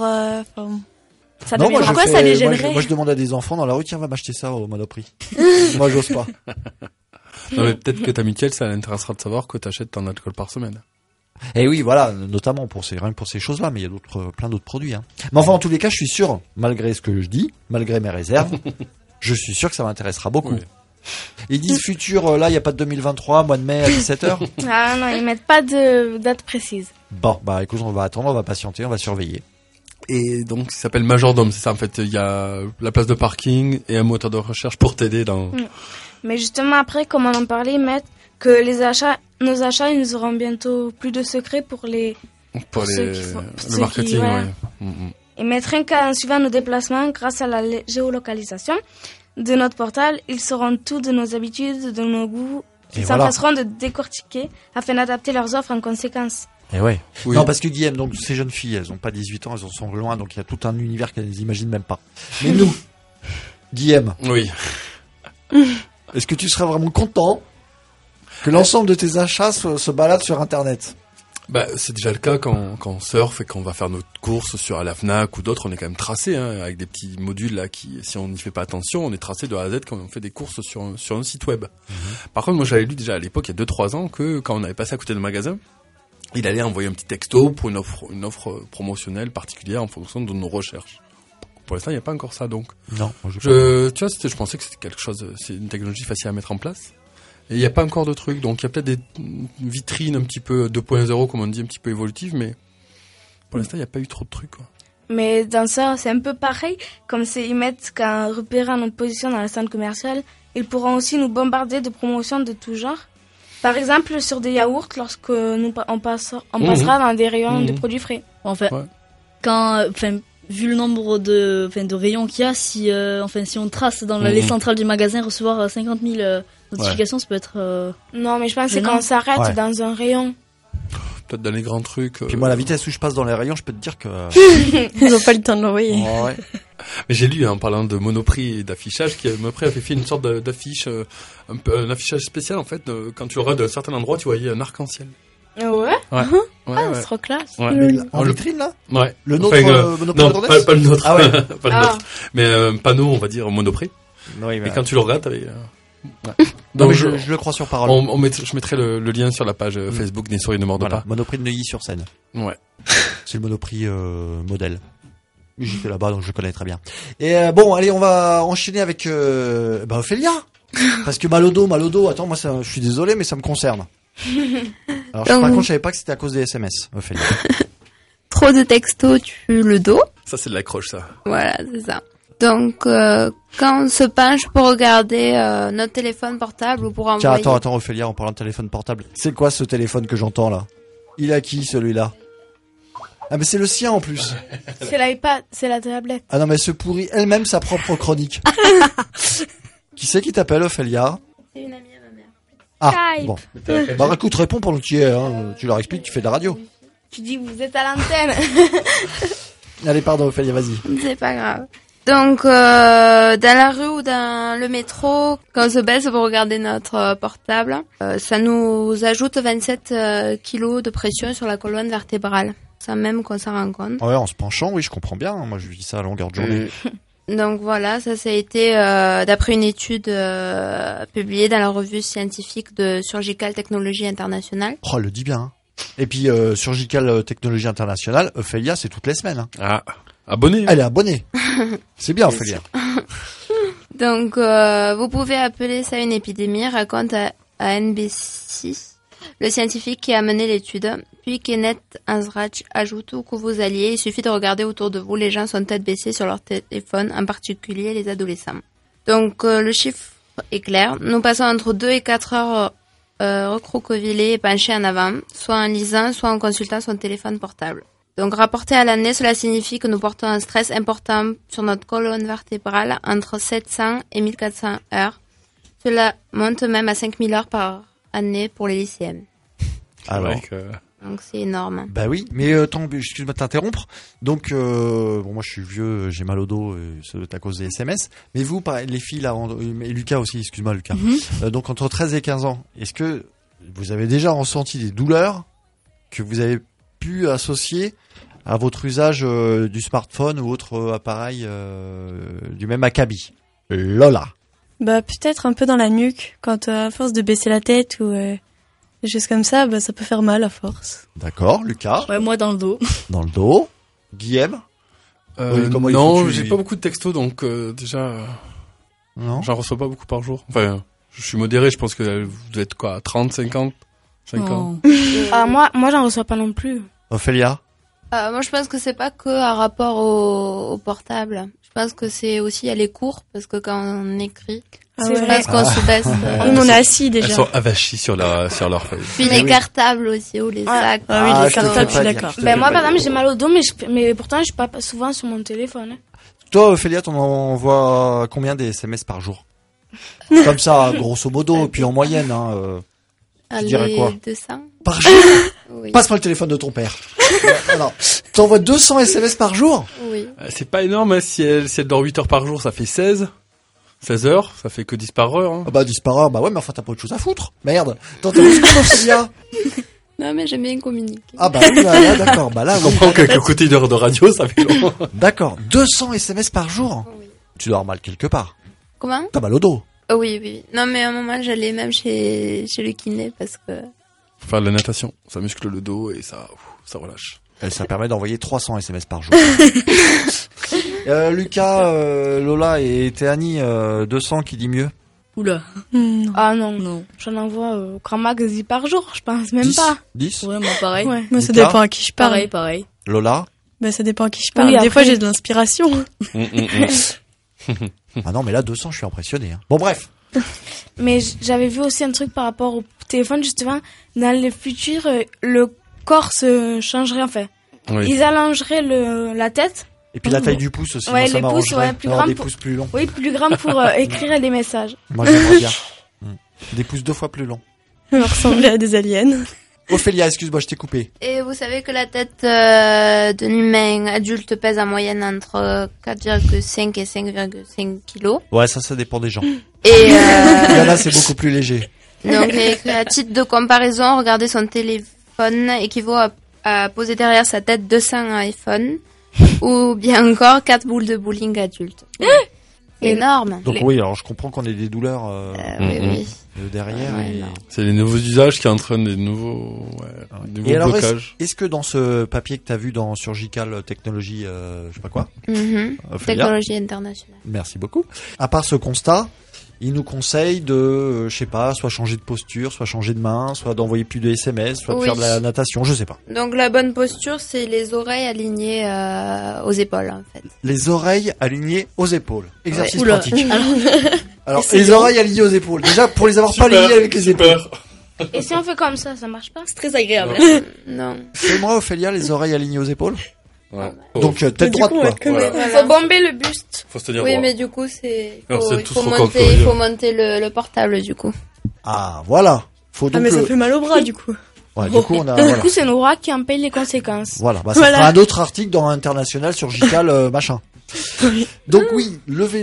Ça Non, devient moi, pourquoi je ça fais- les moi, gênerait? moi, je demande à des enfants dans la rue, tiens, va m'acheter ça au Monoprix. Moi, j'ose pas. Non, mais peut-être que ta mutuelle, ça l'intéressera de savoir que t'achètes ton alcool par semaine. Et oui, voilà, notamment rien que pour ces choses-là, mais il y a plein d'autres produits. Hein. Mais enfin, en tous les cas, je suis sûr, malgré ce que je dis, malgré mes réserves, je suis sûr que ça m'intéressera beaucoup. Oui. Ils disent futur, là, il n'y a pas de 2023, mois de mai à 17h. Ah non, ils mettent pas de date précise. Bon, bah écoute, on va attendre, on va patienter, on va surveiller. Et donc, ça s'appelle Majordome, c'est ça, en fait. Il y a la place de parking et un moteur de recherche pour t'aider dans... Mais justement, après, comme on en parlait, ils mettent que nos achats, ils nous auront bientôt plus de secrets pour ceux qui font- le ceux qui- marketing, ouais. ouais. Mhm. Ils mettent rien qu'en suivant nos déplacements, grâce à la géolocalisation de notre portable, ils sauront tout de nos habitudes, de nos goûts. Et Ils voilà. s'empresseront de décortiquer afin d'adapter leurs offres en conséquence. Et ouais. Oui. Non, parce que Guillaume, donc ces jeunes filles, elles ont pas 18 ans, elles en sont loin, donc il y a tout un univers qu'elles imaginent même pas. Mais nous, Guillaume, Oui. est-ce que tu serais vraiment content que l'ensemble de tes achats se baladent sur Internet? Bah, c'est déjà le cas quand on surfe et qu'on va faire notre course sur la Fnac ou d'autres, on est quand même tracé, hein, avec des petits modules là qui, si on n'y fait pas attention, on est tracé de A à Z quand on fait des courses sur un site web. Par contre, moi j'avais lu déjà à l'époque, il y a 2-3 ans, que quand on avait passé à côté de magasin, il allait envoyer un petit texto pour une offre promotionnelle particulière en fonction de nos recherches. Pour l'instant, il n'y a pas encore ça, donc. Non, moi, Tu vois, je pensais que c'était quelque chose, c'est une technologie facile à mettre en place. Et il n'y a pas encore de trucs, donc il y a peut-être des vitrines un petit peu 2.0, comme on dit, un petit peu évolutives, mais pour l'instant, il n'y a pas eu trop de trucs, quoi. Mais dans ça, c'est un peu pareil, comme ils mettent qu'en repérant notre position dans la scène commerciale, ils pourront aussi nous bombarder de promotions de tout genre. Par exemple, sur des yaourts, lorsque on passera dans des rayons de produits frais. Enfin, Ouais. vu le nombre de rayons qu'il y a, si on trace dans les centrales du magasin, recevoir 50 000 notifications, ça peut être... Non, mais je pense que c'est Mais non. quand on s'arrête Ouais. dans un rayon. Peut-être dans les grands trucs. Puis moi, la vitesse où je passe dans les rayons, je peux te dire que... Ils ont pas le temps de l'envoyer. Ouais. Mais j'ai lu, en parlant de Monoprix et d'affichage, Monoprix avait fait une sorte d'affiche, un affichage spécial, en fait, quand tu regardes d'un certain endroit, tu voyais un arc-en-ciel. Ouais. Ouais. Ah, ouais. c'est trop classe. Ouais. Mais en Le- vitrine, là? Ouais. Le nôtre, Monoprix non, de Rodez pas le nôtre. Ah ouais. Pas le Ah. nôtre. Mais un panneau, on va dire, Monoprix. Oui, Et quand tu le regardes, t'avais... Non, Donc mais je le crois sur parole. je mettrai le lien sur la page Facebook des souris ne mordent Voilà, Monoprix de Neuilly-sur-Seine. pas. Ouais. C'est le Monoprix modèle. J'étais là-bas, donc je connais très bien. Et bon, allez, on va enchaîner avec Ophélia. Parce que Malodo, attends, moi, je suis désolé, mais ça me concerne. Alors, par contre, je savais pas que c'était à cause des SMS, Ophélia. Trop de textos tue le dos. Ça, c'est de l'accroche, ça. Voilà, c'est ça. Donc, quand on se penche pour regarder notre téléphone portable ou pour envoyer... Tiens, attends, Ophélia, en parlant de téléphone portable. C'est quoi ce téléphone que j'entends là? Il a qui, celui-là? Ah mais c'est le sien en plus. C'est l'iPad, c'est la tablette. Ah non mais elle se pourrit elle-même sa propre chronique. Qui c'est qui t'appelle, Ophélia? C'est une amie à ma mère. Ah Skype. bon. Bah écoute, réponds pendant que tu y es. Hein. Tu leur expliques, tu fais de la radio. Tu dis vous êtes à l'antenne. Allez, pardon, Ophélia, vas-y. C'est pas grave. Donc, dans la rue ou dans le métro, quand on se baisse pour regarder notre portable, ça nous ajoute 27 kilos de pression sur la colonne vertébrale, sans même qu'on s'en rende compte. Ouais, en se penchant, oui, je comprends bien. Moi, je vis ça à longueur de journée. Donc voilà, ça a été d'après une étude publiée dans la revue scientifique de Surgical Technology International. Oh, elle le dit bien. Hein. Et puis, Surgical Technology International, Ophélia, c'est toutes les semaines. Hein. Ah, abonné. Elle est abonnée. C'est bien, Ophélia. Donc, vous pouvez appeler ça une épidémie, raconte à NBC le scientifique qui a mené l'étude. Puis Kenneth Ansrach ajoute où que vous alliez, il suffit de regarder autour de vous, les gens sont tête baissée sur leur téléphone, en particulier les adolescents. Donc, le chiffre est clair. Nous passons entre 2 et 4 heures recroquevillés et penchés en avant, soit en lisant, soit en consultant son téléphone portable. Donc, rapporté à l'année, cela signifie que nous portons un stress important sur notre colonne vertébrale entre 700 et 1400 heures. Cela monte même à 5000 heures par année pour les lycéens. Alors, donc c'est énorme. Bah oui, mais excuse-moi de t'interrompre. Donc, bon, moi je suis vieux, j'ai mal au dos, ça doit être à cause des SMS. Mais vous, pareil, les filles là, et Lucas aussi, excuse-moi Lucas. Donc entre 13 et 15 ans, est-ce que vous avez déjà ressenti des douleurs que vous avez pu associer à votre usage du smartphone ou autre appareil du même acabit? Lola. Bah peut-être un peu dans la nuque, quand à force de baisser la tête ou des choses comme ça, bah ça peut faire mal à force. D'accord, Lucas. Ouais, moi dans le dos. Dans le dos. Guillaume. Non, j'ai pas beaucoup de textos, donc déjà, non, j'en reçois pas beaucoup par jour. Enfin, je suis modéré, je pense que vous devez être quoi, 30, 50, 50. Moi j'en reçois pas non plus. Ophélia. Moi, je pense que c'est pas que à rapport au portable. Je pense que c'est aussi à les cours, parce que quand on écrit, c'est parce qu'on se baisse. On est assis déjà. Elles sont avachis sur leur feuille. Puis les cartables aussi, ou les sacs. Ah oui, les cartables, je suis d'accord. Ben moi, par exemple, j'ai mal au dos, mais pourtant, je suis pas souvent sur mon téléphone. Toi, Ophélia, t'en envoies combien des SMS par jour? Comme ça, grosso modo, puis en moyenne, hein. Tu dirais quoi? 200. Par jour? Oui. Passe-moi le téléphone de ton père. Alors, t'envoies 200 SMS par jour? Oui. C'est pas énorme, hein, si elle dort 8 heures par jour, ça fait 16 heures, ça fait que 10 par heure. Hein. Ah bah 10 par heure, bah ouais, mais enfin t'as pas autre chose à foutre. Merde. T'en t'as plus Ophélia? Non, mais j'aime bien communiquer. Ah bah oui, là, d'accord. Bah là, je comprends qu'avec le côté d'heure de radio, ça fait long. D'accord. 200 SMS par jour? Oui. Tu dois avoir mal quelque part. Comment? T'as mal au dos. Oui, oui. Non, mais à un moment, j'allais même chez le kiné parce que... Faut faire de la natation, ça muscle le dos et ça relâche. Et ça permet d'envoyer 300 SMS par jour. Lucas, Lola et Théanie, 200 qui dit mieux? Oula. Ah non. J'en envoie au grand max 10 par jour, je pense, même 10? pas. 10? Ouais, moi pareil. Ouais. Moi, ça Lucas? dépend à qui je parle. Pareil. Lola? Bah ça dépend à qui je parle. Oui, Des après... fois, j'ai de l'inspiration. Ah non, mais là, 200, je suis impressionné. Hein. Bon, bref. Mais j'avais vu aussi un truc par rapport au téléphone, justement. Dans le futur, le corps se changerait, enfin. Oui. Ils allongeraient la tête. Et puis la taille du pouce aussi, Ouais, moi, ça les pouces, m'arrangerait ouais, plus d'avoir grand des pour- pouces plus longs. Oui, plus grand pour écrire des messages. Moi, j'aimerais bien. Des pouces 2 fois plus longs. On va ressembler à des aliens. Ophélia, excuse-moi, je t'ai coupé. Et vous savez que la tête d'un humain adulte pèse en moyenne entre 4,5 et 5,5 kilos. Ouais, ça dépend des gens. Et Il y en a, c'est beaucoup plus léger. donc, à titre de comparaison, regarder son téléphone équivaut à poser derrière sa tête 200 iPhone ou bien encore 4 boules de bowling adultes. Énorme. Donc oui, alors je comprends qu'on ait des douleurs Oui. derrière. Ouais, et... non. C'est les nouveaux usages qui entraînent des nouveaux Et alors, blocages. est-ce que dans ce papier que t'as vu dans Surgical Technology, je sais pas quoi, Mhm. Ophélia, Technologie internationale. merci beaucoup. À part ce constat, il nous conseille de, je sais pas, soit changer de posture, soit changer de main, soit d'envoyer plus de SMS, soit de Oui. faire de la natation, je sais pas. Donc la bonne posture, c'est les oreilles alignées aux épaules en fait. Les oreilles alignées aux épaules. Exercice Oula. pratique. Alors, Et c'est les long. oreilles alignées aux épaules. Déjà, pour les avoir pas Super, alignées avec les épaules. Et si on fait comme ça marche pas? C'est très agréable. Non. Fais-moi, Ophélia, les oreilles alignées aux épaules. Ouais. Donc, tête droite, quoi. Voilà. Faut bomber le buste. Faut se tenir Oui, droit. mais du coup, c'est... Alors, c'est il tout faut trop monter, curieux. il faut monter le portable, du coup. Ah, voilà. Faut Ah, donc mais ça fait mal au bras, du coup. Ouais, du coup, on a, Du voilà. coup, c'est Nora qui en paye les conséquences. Voilà, bah, ça Voilà. fera un autre article dans International sur Gical, machin. Donc oui, lever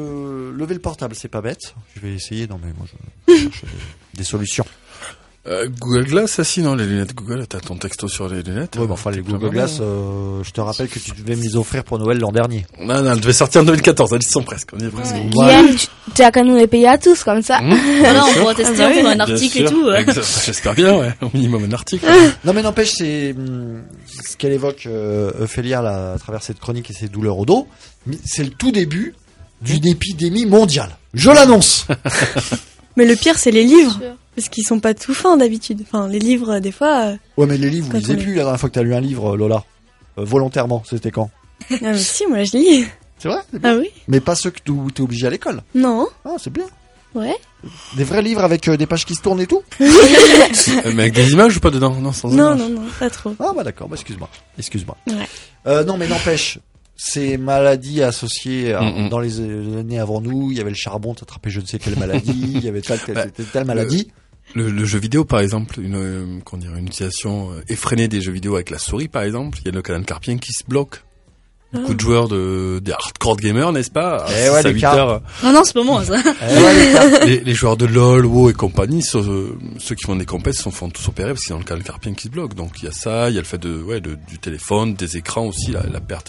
le portable, c'est pas bête. Je vais essayer, non mais moi je cherche des solutions. Google Glass, ça si, non, les lunettes Google, t'as ton texto sur les lunettes. Ouais, mais enfin les Google Glass, je te rappelle que tu devais me les offrir pour Noël l'an dernier. Non, elle devait sortir en 2014, elles y sont presque, on y est presque. Guillaume, tu as qu'à nous les payer à tous, comme ça. Voilà, on pourra tester, on fera un article et tout. J'espère bien, ouais. Au minimum un article. Non mais n'empêche, c'est ce qu'elle évoque Ophélia là, à travers cette chronique et ses douleurs au dos, mais c'est le tout début d'une épidémie mondiale. Je l'annonce. Mais le pire, c'est les livres. Parce qu'ils sont pas tout fins d'habitude. Enfin, les livres, des fois... Ouais mais les livres, vous Quand lisez on est- plus la dernière fois que t'as lu un livre, Lola. Volontairement, c'était quand? Ah, mais si, moi, je lis. C'est vrai? C'est bien. Ah oui? Mais pas ceux que t'es obligé à l'école. Non. Ah, c'est bien. Ouais. Des vrais livres avec des pages qui se tournent et tout? Mais avec des images ou pas dedans? Non, sans Non, images. non, non, pas trop. Ah bah d'accord, bah excuse-moi. Ouais. Non mais n'empêche, ces maladies associées Mm-mm. dans les années avant nous, il y avait le charbon, t'attrapais je ne sais quelle maladie, il y avait telle maladie. Le jeu vidéo, par exemple, une utilisation effrénée des jeux vidéo avec la souris, par exemple. Il y a le canal carpien qui se bloque. Beaucoup de joueurs des hardcore gamers, n'est-ce pas? Eh ouais, à les 8 cartes. heures. Non, c'est pas moi, ça. Les joueurs de LoL, WoW et compagnie, ceux qui font des compètes font tous opérer parce que c'est dans le canal carpien qui se bloque. Donc il y a ça, il y a le fait du téléphone, des écrans aussi, la perte,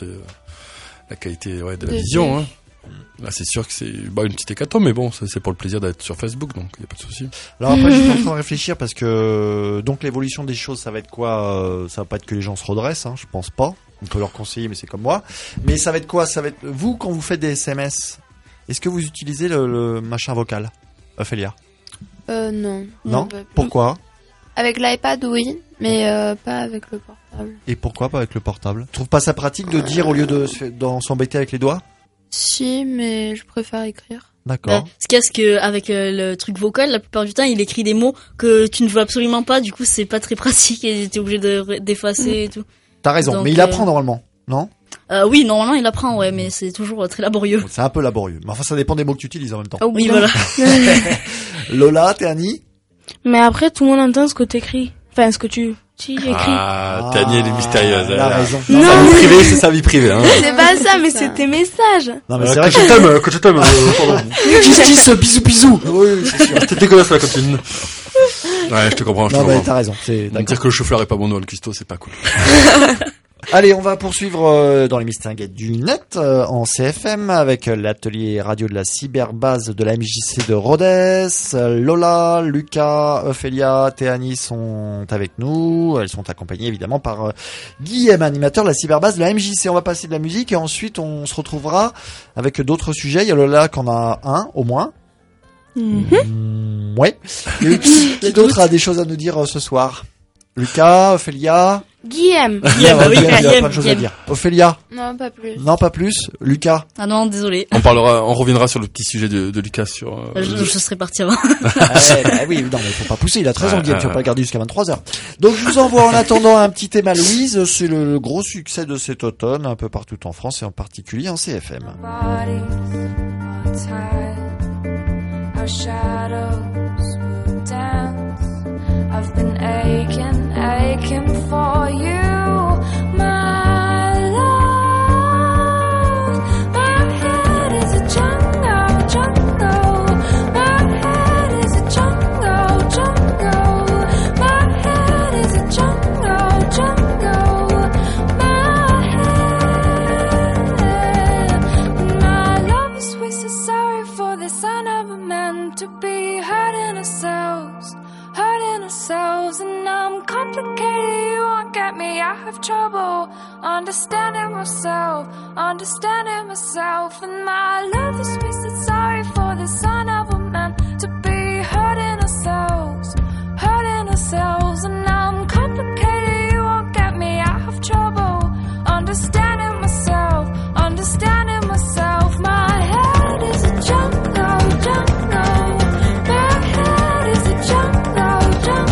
la qualité de la vision. Hein. Là, c'est sûr que c'est une petite hécatombe, mais bon, ça, c'est pour le plaisir d'être sur Facebook, donc il y a pas de souci. Alors après, je suis en train de réfléchir parce que donc l'évolution des choses, ça va être quoi? Ça va pas être que les gens se redressent, hein, je pense pas. On peut leur conseiller, mais c'est comme moi. Mais ça va être quoi? Ça va être vous quand vous faites des SMS. Est-ce que vous utilisez le machin vocal, Ophélia? Non. Non. Pas plus. Pourquoi? Avec l'iPad, oui, mais pas avec le portable. Et pourquoi pas avec le portable? Tu trouves pas ça pratique de dire au lieu de s'embêter avec les doigts? Si, mais je préfère écrire. D'accord. Ce qu'il y a, c'est que avec le truc vocal, la plupart du temps, il écrit des mots que tu ne veux absolument pas. Du coup, c'est pas très pratique et t'es obligé d'effacer et tout. T'as raison, Donc, mais il apprend normalement, non? Oui, normalement, il apprend, ouais, mais c'est toujours très laborieux. C'est un peu laborieux. Mais enfin, ça dépend des mots que tu utilises en même temps. Ah oui, voilà. Lola, Théanie? Mais après, tout le monde entend ce que t'écris. Enfin, ce que tu écris. Ah, Tania, elle est mystérieuse. Elle a raison. Non, sa vie privée, c'est sa vie privée. Hein. C'est pas ça, mais c'est tes messages. Non, mais c'est vrai que je t'aime, pardon. Kiss, bisous, bisous. Oui, c'est sûr. C'était dégueulasse la copine. Ouais, je te comprends, Non, mais t'as raison. C'est d'accord. Dire que le chauffeur est pas bon dans le cuistot, c'est pas cool. Allez, on va poursuivre dans les mistinguettes du net en CFM avec l'atelier radio de la cyberbase de la MJC de Rodez. Lola, Lucas, Ophélia, Théanie sont avec nous. Elles sont accompagnées évidemment par Guillaume, animateur de la cyberbase de la MJC. On va passer de la musique et ensuite on se retrouvera avec d'autres sujets. Il y a Lola qu'on a un au moins. Ouais. Et qui d'autre a des choses à nous dire ce soir? Lucas, Ophélia. Guillaume. Guillaume, oui, il y a Guillaume, plein de choses à Guillaume. dire. Ophélia. Non, pas plus. Non, pas plus. Lucas. Ah non, désolé. On reviendra sur le petit sujet de Lucas sur... Je serais parti avant. Oui, non, mais faut pas pousser. Il a 13 ans, Ouais, Guillaume. Tu vas ouais. pas le garder jusqu'à 23h. Donc, je vous envoie en attendant un petit thème à Louise. C'est le gros succès de cet automne, un peu partout en France et en particulier en CFM. Bodies are tired, our shadows will dance. I've been aching for you, my love. My head is a jungle. My head is a jungle. My head is a jungle. My head. My love is we so sorry for this. I never meant to be hurting ourselves, and I'm complicated. You won't get me. I have trouble understanding myself, and my love is we so sorry for this. I never meant to be hurting ourselves, and I'm complicated. You won't get me. I have trouble understanding myself. My head is a jungle. My head is a jungle.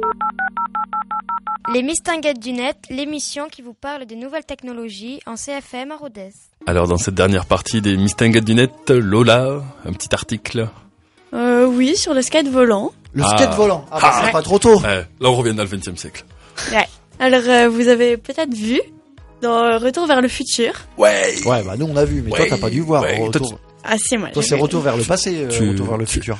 Les Mistinguettes du Net, l'émission qui vous parle des nouvelles technologies en CFM à Rodez. Alors dans cette dernière partie des Mistinguettes du Net, Lola, un petit article. Oui, sur le skate volant. Le skate volant. Ah bah c'est Ouais. pas trop tôt. Ouais, là on revient dans le 20e siècle. Ouais. Alors, vous avez peut-être vu dans Retour vers le futur. Ouais. Ouais, bah nous on a vu, mais toi t'as pas dû voir. Ouais, Retour... Ah si, moi. Toi j'ai c'est vu. Retour vers le passé, Retour vers le futur.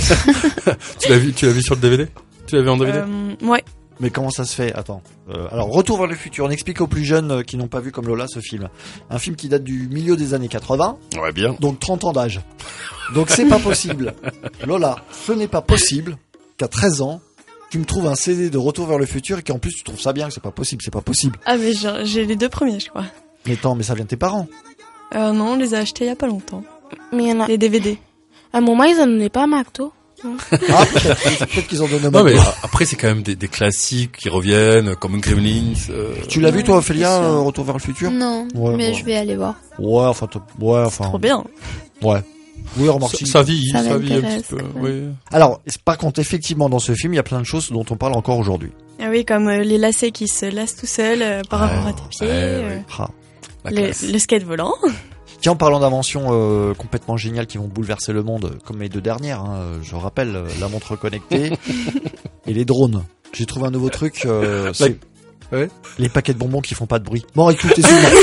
Tu l'as vu sur le DVD? Tu l'as vu en DVD? Ouais. Mais comment ça se fait? Attends. Alors, Retour vers le futur. On explique aux plus jeunes qui n'ont pas vu comme Lola ce film. Un film qui date du milieu des années 80. Ouais, bien. Donc 30 ans d'âge. Donc c'est pas possible. Lola, ce n'est pas possible qu'à 13 ans, tu me trouves un CD de Retour vers le futur et qu'en plus tu trouves ça bien, que c'est pas possible, c'est pas possible. Ah mais j'ai les 2 premiers, je crois. Mais attends, mais ça vient de tes parents. Non, on les a achetés il y a pas longtemps. Mais il y en a... Les DVD. À un moment, ils en donnaient pas à McDo. Ah, peut-être qu'ils en donnent Non, au mais McDo. après c'est quand même des classiques qui reviennent, comme Gremlins. Tu l'as vu toi, Ophélia, c'est sûr. Retour vers le futur? Non, Ouais, mais ouais. je vais aller voir. Ouais, enfin. Trop bien. Ouais. Oui, remarque. Ça vieillit, Ça ça vieillit un petit m'intéresse, peu. quand Oui. Alors, par contre, effectivement, dans ce film, il y a plein de choses dont on parle encore aujourd'hui. Ah oui, comme les lacets qui se lassent tout seuls par rapport à tes pieds. ouais. Ah. La classe. Le skate volant. Tiens, en parlant d'inventions complètement géniales qui vont bouleverser le monde, comme mes 2 dernières, hein, je rappelle la montre connectée et les drones. J'ai trouvé un nouveau truc, c'est Ouais. les paquets de bonbons qui font pas de bruit. Bon, écoutez,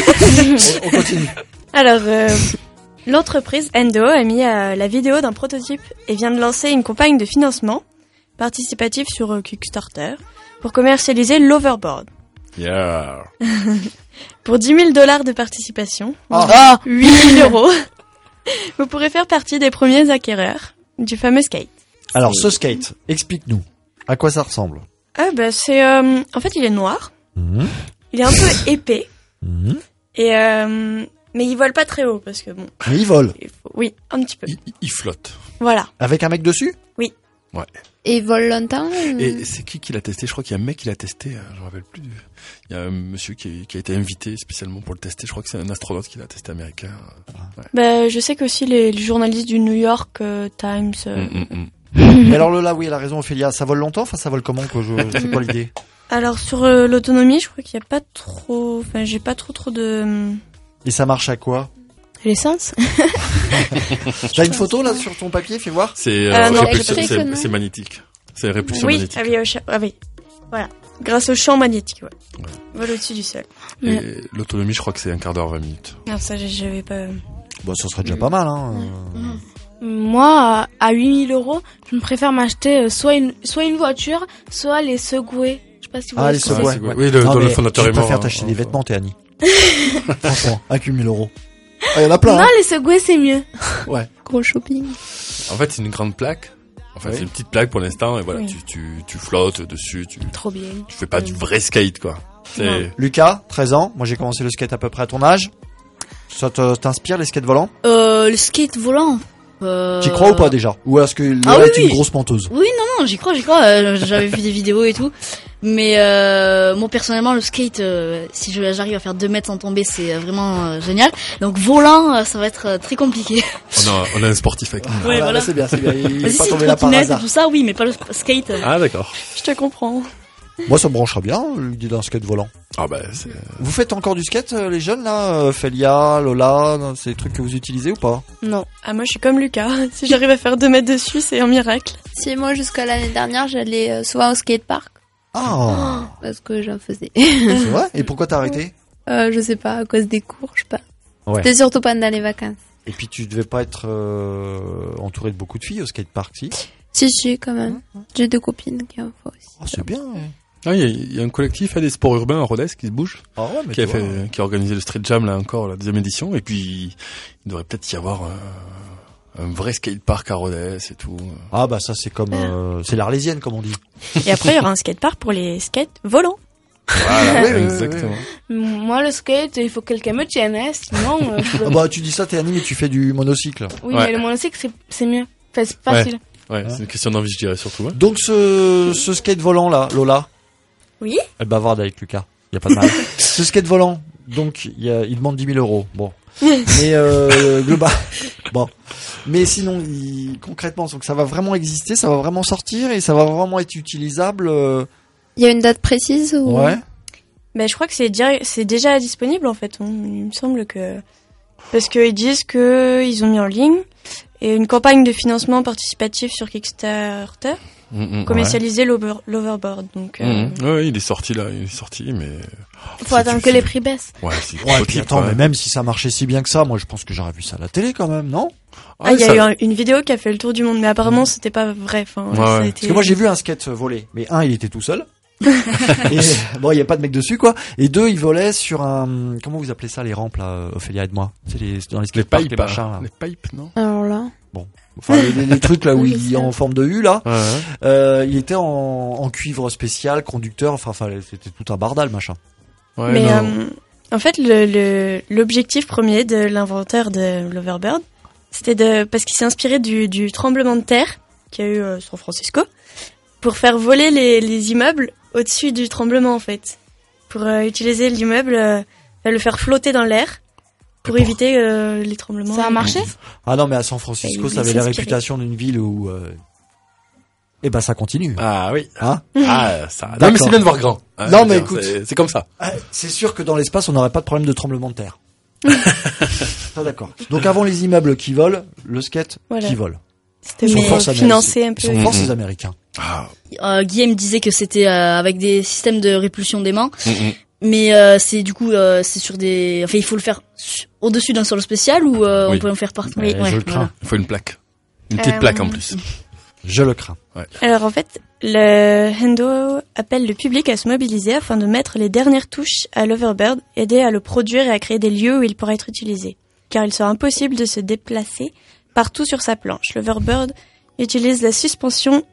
on continue. Alors, l'entreprise Endo a mis la vidéo d'un prototype et vient de lancer une campagne de financement participatif sur Kickstarter pour commercialiser l'overboard. Yeah. Pour 10 000 $ de participation, Ah. 8 000 €, vous pourrez faire partie des premiers acquéreurs du fameux skate. Alors, ce skate, explique-nous. À quoi ça ressemble? Ah bah c'est... en fait, il est noir, Mhm. il est un peu épais, Mhm. et mais il vole pas très haut, parce que bon... Mais il vole. Oui, un petit peu. Il flotte. Voilà. Avec un mec dessus? Ouais. Et il vole longtemps ou- Et c'est qui l'a testé? Je crois qu'il y a un mec qui l'a testé. Je me rappelle plus. Il y a un monsieur qui a été invité spécialement pour le tester. Je crois que c'est un astronaute qui l'a testé américain. Ouais. Bah, je sais qu'aussi les journalistes du New York Times... Mais alors Lola, oui, elle a raison, Ophélia. Ça vole longtemps? Enfin, ça vole comment, quoi? C'est quoi l'idée? Alors sur l'autonomie, je crois qu'il y a pas trop... Enfin, j'ai pas trop de... Et ça marche à quoi? L'essence. T'as une photo, là, sur ton papier? Fais voir. C'est non, électrique, non c'est magnétique. C'est répulsion Oui, magnétique. oui. Voilà. Grâce au champ magnétique, ouais. Vole au-dessus du sol. Et l'autonomie, je crois que c'est un quart d'heure, 20 minutes. Non, ça, j'avais pas... Bon, ça serait déjà pas mal, hein. Moi, à 8 000 €, je me préfère m'acheter soit une voiture, soit les Segway. Je sais pas si vous Ah, voyez les ce que c'est. Segway. Ouais. Oui, dont le fondateur est mort. Je préfère t'acheter des vêtements, t'es Annie. Franchement, avec 8 000 €. Ah, y en a plein, Non, hein. les Segway, c'est mieux. Ouais. Gros shopping. En fait, c'est une grande plaque. Enfin, Oui. c'est une petite plaque pour l'instant. Et voilà, Oui. tu flottes dessus. Tu Trop bien. fais pas du vrai skate, quoi. C'est... Lucas, 13 ans. Moi, j'ai commencé le skate à peu près à ton âge. Ça t'inspire, les skates volants? Le skate volant. T'y crois ou pas, déjà? Ou est-ce que Lola Ah oui, est une oui. grosse menteuse? Oui, non, j'y crois. J'avais vu des vidéos et tout. Mais moi, personnellement, le skate, si j'arrive à faire 2 mètres sans tomber, c'est vraiment génial. Donc, volant, ça va être très compliqué. On a un sportif avec nous. Ouais, Ah, voilà. là, c'est bien, c'est bien. Il Mais est pas si, tombé là par trottinette et hasard. tout ça, oui, mais pas le skate. Ah, d'accord. Je te comprends. Moi, ça me brancherait bien, l'idée d'un skate volant. Ah, bah, c'est... Vous faites encore du skate, les jeunes, là? Félia, Lola, c'est des trucs que vous utilisez ou pas? Non. Ah, moi, je suis comme Lucas. Si j'arrive à faire 2 mètres dessus, c'est un miracle. Si, moi, jusqu'à l'année dernière, j'allais souvent au skatepark. Ah, Parce que j'en faisais. c'est vrai? Et pourquoi t'as arrêté? Je sais pas, à cause des cours, je sais pas. Ouais. C'était surtout pendant les vacances. Et puis, tu devais pas être entouré de beaucoup de filles au skatepark, si? Si, quand même. J'ai 2 copines qui en font aussi. Oh, c'est bien, ouais. Ah, il y a un collectif des sports urbains à Rodez qui se bouge, Ah ouais, mais qui a tu vois. qui a organisé le Street Jam là encore, la 2e édition, et puis il devrait peut-être y avoir un vrai skatepark à Rodez et tout. Ah bah ça c'est comme c'est l'Arlésienne comme on dit. Et après, il y aura un skatepark pour les skates volants. Voilà, oui, oui, exactement. Moi, le skate, il faut que quelqu'un me tienne, hein, sinon, je peux... Ah bah tu dis ça t'es Annie mais tu fais du monocycle. Oui, Ouais. mais le monocycle, c'est mieux. Enfin, c'est facile. Ouais, c'est une question d'envie, je dirais surtout. Hein. Donc ce skate volant là, Lola. Oui. Elle bavarde avec Lucas. Y a pas de mal. Ce skate volant, donc il demande 10 000 €. Bon. Mais Bon, mais sinon, concrètement, donc ça va vraiment exister, ça va vraiment sortir et ça va vraiment être utilisable. Il y a une date précise ou... Ouais. Ben, je crois que c'est déjà disponible en fait. Il me semble que parce qu'ils disent que ils ont mis en ligne et une campagne de financement participatif sur Kickstarter commercialiser l'Overboard. Donc ouais, il est sorti là, mais Faut attendre que les prix baissent. ouais, c'est Ouais, puis attends, mais même si ça marchait si bien que ça, moi je pense que j'aurais vu ça à la télé quand même, non? il y a eu une vidéo qui a fait le tour du monde, mais apparemment c'était pas vrai. Enfin, ça a été... Parce que moi j'ai vu un skate voler, mais il était tout seul. Et, bon, il y a pas de mec dessus quoi. Et deux, il volait sur un, comment vous appelez ça, les rampes là, Ophélia aide-moi. C'est dans les skateparks, les machins là. Les pipes, non? Alors là... Bon, enfin les trucs là où il est en forme de U là. Il était en cuivre spécial, conducteur. Enfin, c'était tout un bardal machin. Ouais, mais en fait, l'objectif premier de l'inventeur de l'Overbird, c'était parce qu'il s'est inspiré du tremblement de terre qu'il y a eu San Francisco, pour faire voler les immeubles au-dessus du tremblement en fait, pour utiliser l'immeuble, le faire flotter dans l'air. Pour éviter les tremblements. Ça a marché? Ah non, mais à San Francisco, ça avait la réputation d'une ville où... Eh ben, ça continue. Ah oui. Hein? Ah, ça... Non, mais c'est bien de voir grand. Non, mais écoute... C'est comme ça. C'est sûr que dans l'espace, on n'aurait pas de problème de tremblement de terre. Ah, d'accord. Donc, avant les immeubles qui volent, le skate qui vole. C'était financé un peu. Ils sont forts, ces Américains. Guillaume disait que c'était avec des systèmes de répulsion d'aimant. Mais c'est du coup c'est sur des, enfin il faut le faire au-dessus d'un sol spécial ou on peut en faire partout. Oui, je le crains. Il faut une plaque, une petite plaque en plus. Je le crains. Ouais. Alors en fait, le Hendo appelle le public à se mobiliser afin de mettre les dernières touches à l'Overbird, aider à le produire et à créer des lieux où il pourra être utilisé, car il sera impossible de se déplacer partout sur sa planche. L'Overbird utilise la sustentation.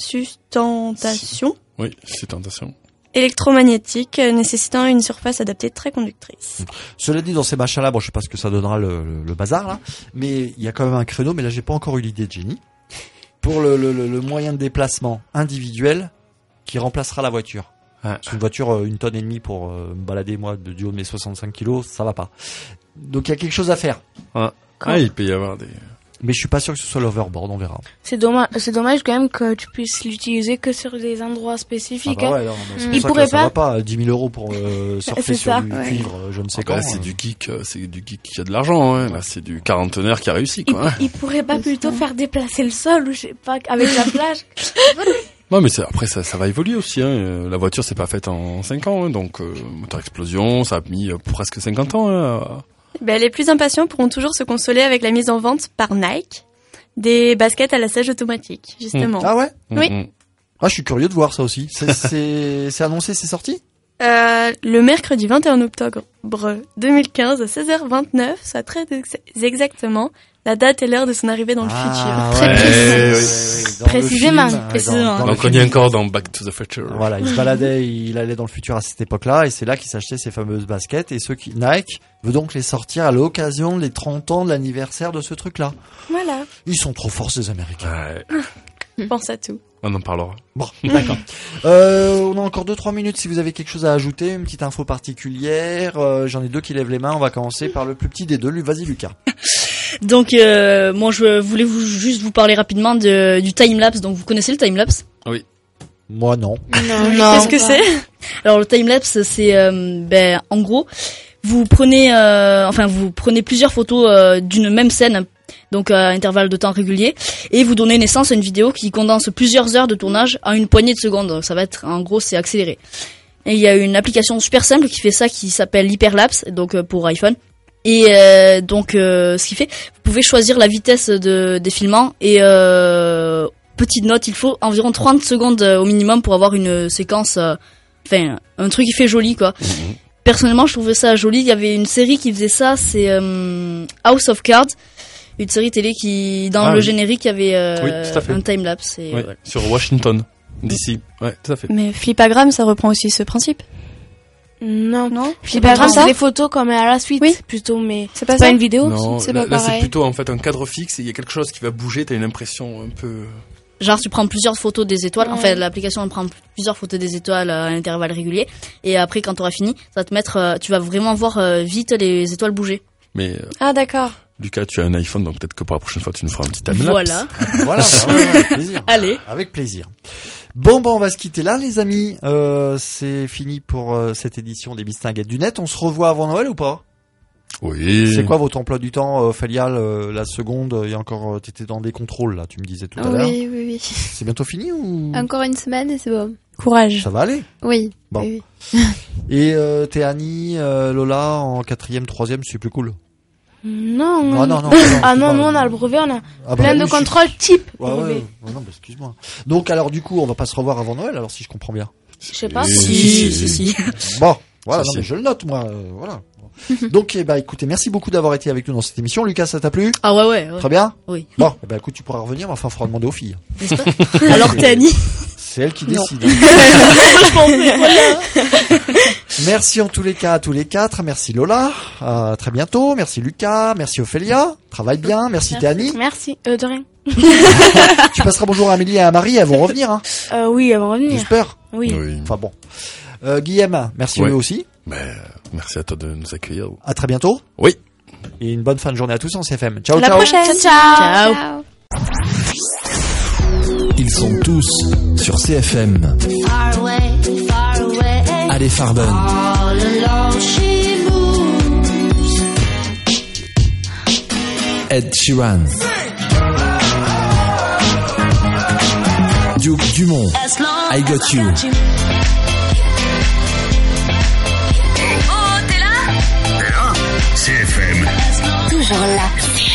Oui, sustentation. Électromagnétique, nécessitant une surface adaptée très conductrice. Cela dit, dans ces machins-là, bon, je sais pas ce que ça donnera le bazar là, mais il y a quand même un créneau. Mais là, j'ai pas encore eu l'idée de Jenny pour le moyen de déplacement individuel qui remplacera la voiture. Parce qu'une voiture, 1,5 tonne pour me balader moi du haut de mes 65 kilos, ça va pas. Donc il y a quelque chose à faire. Il peut y avoir des... Mais je suis pas sûr que ce soit l'Overboard, on verra. C'est dommage quand même que tu puisses l'utiliser que sur des endroits spécifiques. Ah bah ouais, non, il pourrait pas. Ça va pas 10 000 € pour surfer sur du cuivre, je ne sais quand. Là, c'est du geek qui a de l'argent. Hein. Là, c'est du quarantenaire qui a réussi. Quoi. Il pourrait pas plutôt faire déplacer le sol, ou je sais pas, avec la plage. Non, mais après ça va évoluer aussi. Hein. La voiture, c'est pas faite en 5 ans, hein. Donc moteur explosion, ça a mis presque 50 ans. Hein. Les plus impatients pourront toujours se consoler avec la mise en vente par Nike des baskets à lassage automatique, justement. Ah ouais? Oui. Ah, je suis curieux de voir ça aussi. C'est annoncé, c'est sorti? Le mercredi 21 octobre 2015 à 16h29, soit très exactement la date et l'heure de son arrivée dans le futur. Très précisément. Donc on y est encore dans Back to the Future. Voilà, il se baladait, il allait dans le futur à cette époque-là, et c'est là qu'il s'achetait ces fameuses baskets, et Nike veut donc les sortir à l'occasion des 30 ans de l'anniversaire de ce truc-là. Voilà. Ils sont trop forts, ces Américains. Pense à tout. On en parlera. Bon, d'accord. On a encore 2-3 minutes si vous avez quelque chose à ajouter, une petite info particulière. J'en ai 2 qui lèvent les mains. On va commencer par le plus petit des 2. Vas-y, Lucas. Donc, moi, je voulais juste vous parler rapidement du time-lapse. Donc, vous connaissez le time-lapse? Oui. Moi, non. Non. Qu'est-ce que c'est? Alors, le time-lapse, c'est, en gros, vous prenez plusieurs photos d'une même scène, donc à intervalles de temps réguliers, et vous donnez naissance à une vidéo qui condense plusieurs heures de tournage en une poignée de secondes. Donc, ça va être, en gros, c'est accéléré. Et il y a une application super simple qui fait ça, qui s'appelle Hyperlapse, donc pour iPhone. Et ce qui fait, vous pouvez choisir la vitesse des filmants et petite note, il faut environ 30 secondes au minimum pour avoir une séquence, un truc qui fait joli quoi. Personnellement, je trouvais ça joli. Il y avait une série qui faisait ça, c'est House of Cards, une série télé qui dans le générique il y avait un time lapse voilà. Sur Washington DC. Ouais, tout à fait. Mais Flipagram, ça reprend aussi ce principe. Non. Flipagram, c'est des photos comme à la suite, plutôt, mais c'est pas une vidéo. Non, c'est là, pas pareil. C'est plutôt en fait un cadre fixe et il y a quelque chose qui va bouger. T'as une impression un peu. Genre tu prends plusieurs photos des étoiles. En fait, l'application elle prend plusieurs photos des étoiles à intervalles réguliers. Et après, quand t'auras fini, ça va te mettre. Tu vas vraiment voir vite les étoiles bouger. Mais ah d'accord. Lucas, tu as un iPhone, donc peut-être que pour la prochaine fois, tu nous feras un petit timelapse. Voilà. Voilà, avec plaisir. Allez. Avec plaisir. Bon, on va se quitter là, les amis. C'est fini pour cette édition des Mistinguettes du Net. On se revoit avant Noël ou pas? Oui. C'est quoi votre emploi du temps, Félial, la seconde? Il y a encore, t'étais dans des contrôles, là, tu me disais tout à l'heure. Oui. C'est bientôt fini ou? Encore une semaine et c'est bon. Courage. Ça va aller? Oui. Bon. Oui. Et Théanie, Lola, en 4e, 3e, c'est plus cool. Non. Non. Ah non, nous on a le brevet, on a plein de oui, contrôles type Ouais, brevet. non, bah, excuse-moi. Donc, alors, du coup, on va pas se revoir avant Noël, alors, si je comprends bien. Je sais pas. Si. Bon, voilà, Si, non, si. mais je le note, moi, voilà. Donc, écoutez, merci beaucoup d'avoir été avec nous dans cette émission. Lucas, ça t'a plu? Ah ouais. Très bien? Oui. Bon, écoute, tu pourras revenir, mais enfin, faudra demander aux filles. N'est-ce pas? Alors Théanie. C'est elle qui décide. Merci en tous les cas à tous les quatre. Merci Lola. À très bientôt. Merci Lucas. Merci Ophélia. Travaille bien. Merci Théanie. Merci. De rien. Tu passeras bonjour à Amélie et à Marie. Elles vont revenir, hein. Oui, elles vont revenir. J'espère. Oui. Enfin bon. Guillaume, merci Ouais. eux aussi. Merci à toi de nous accueillir. À très bientôt. Oui. Et une bonne fin de journée à tous en CFM. Ciao, À la ciao. prochaine. Ciao. Ils sont tous sur CFM. Allez Farben. Ed Sheeran. Duke Dumont. I Got You. CFM. Toujours là.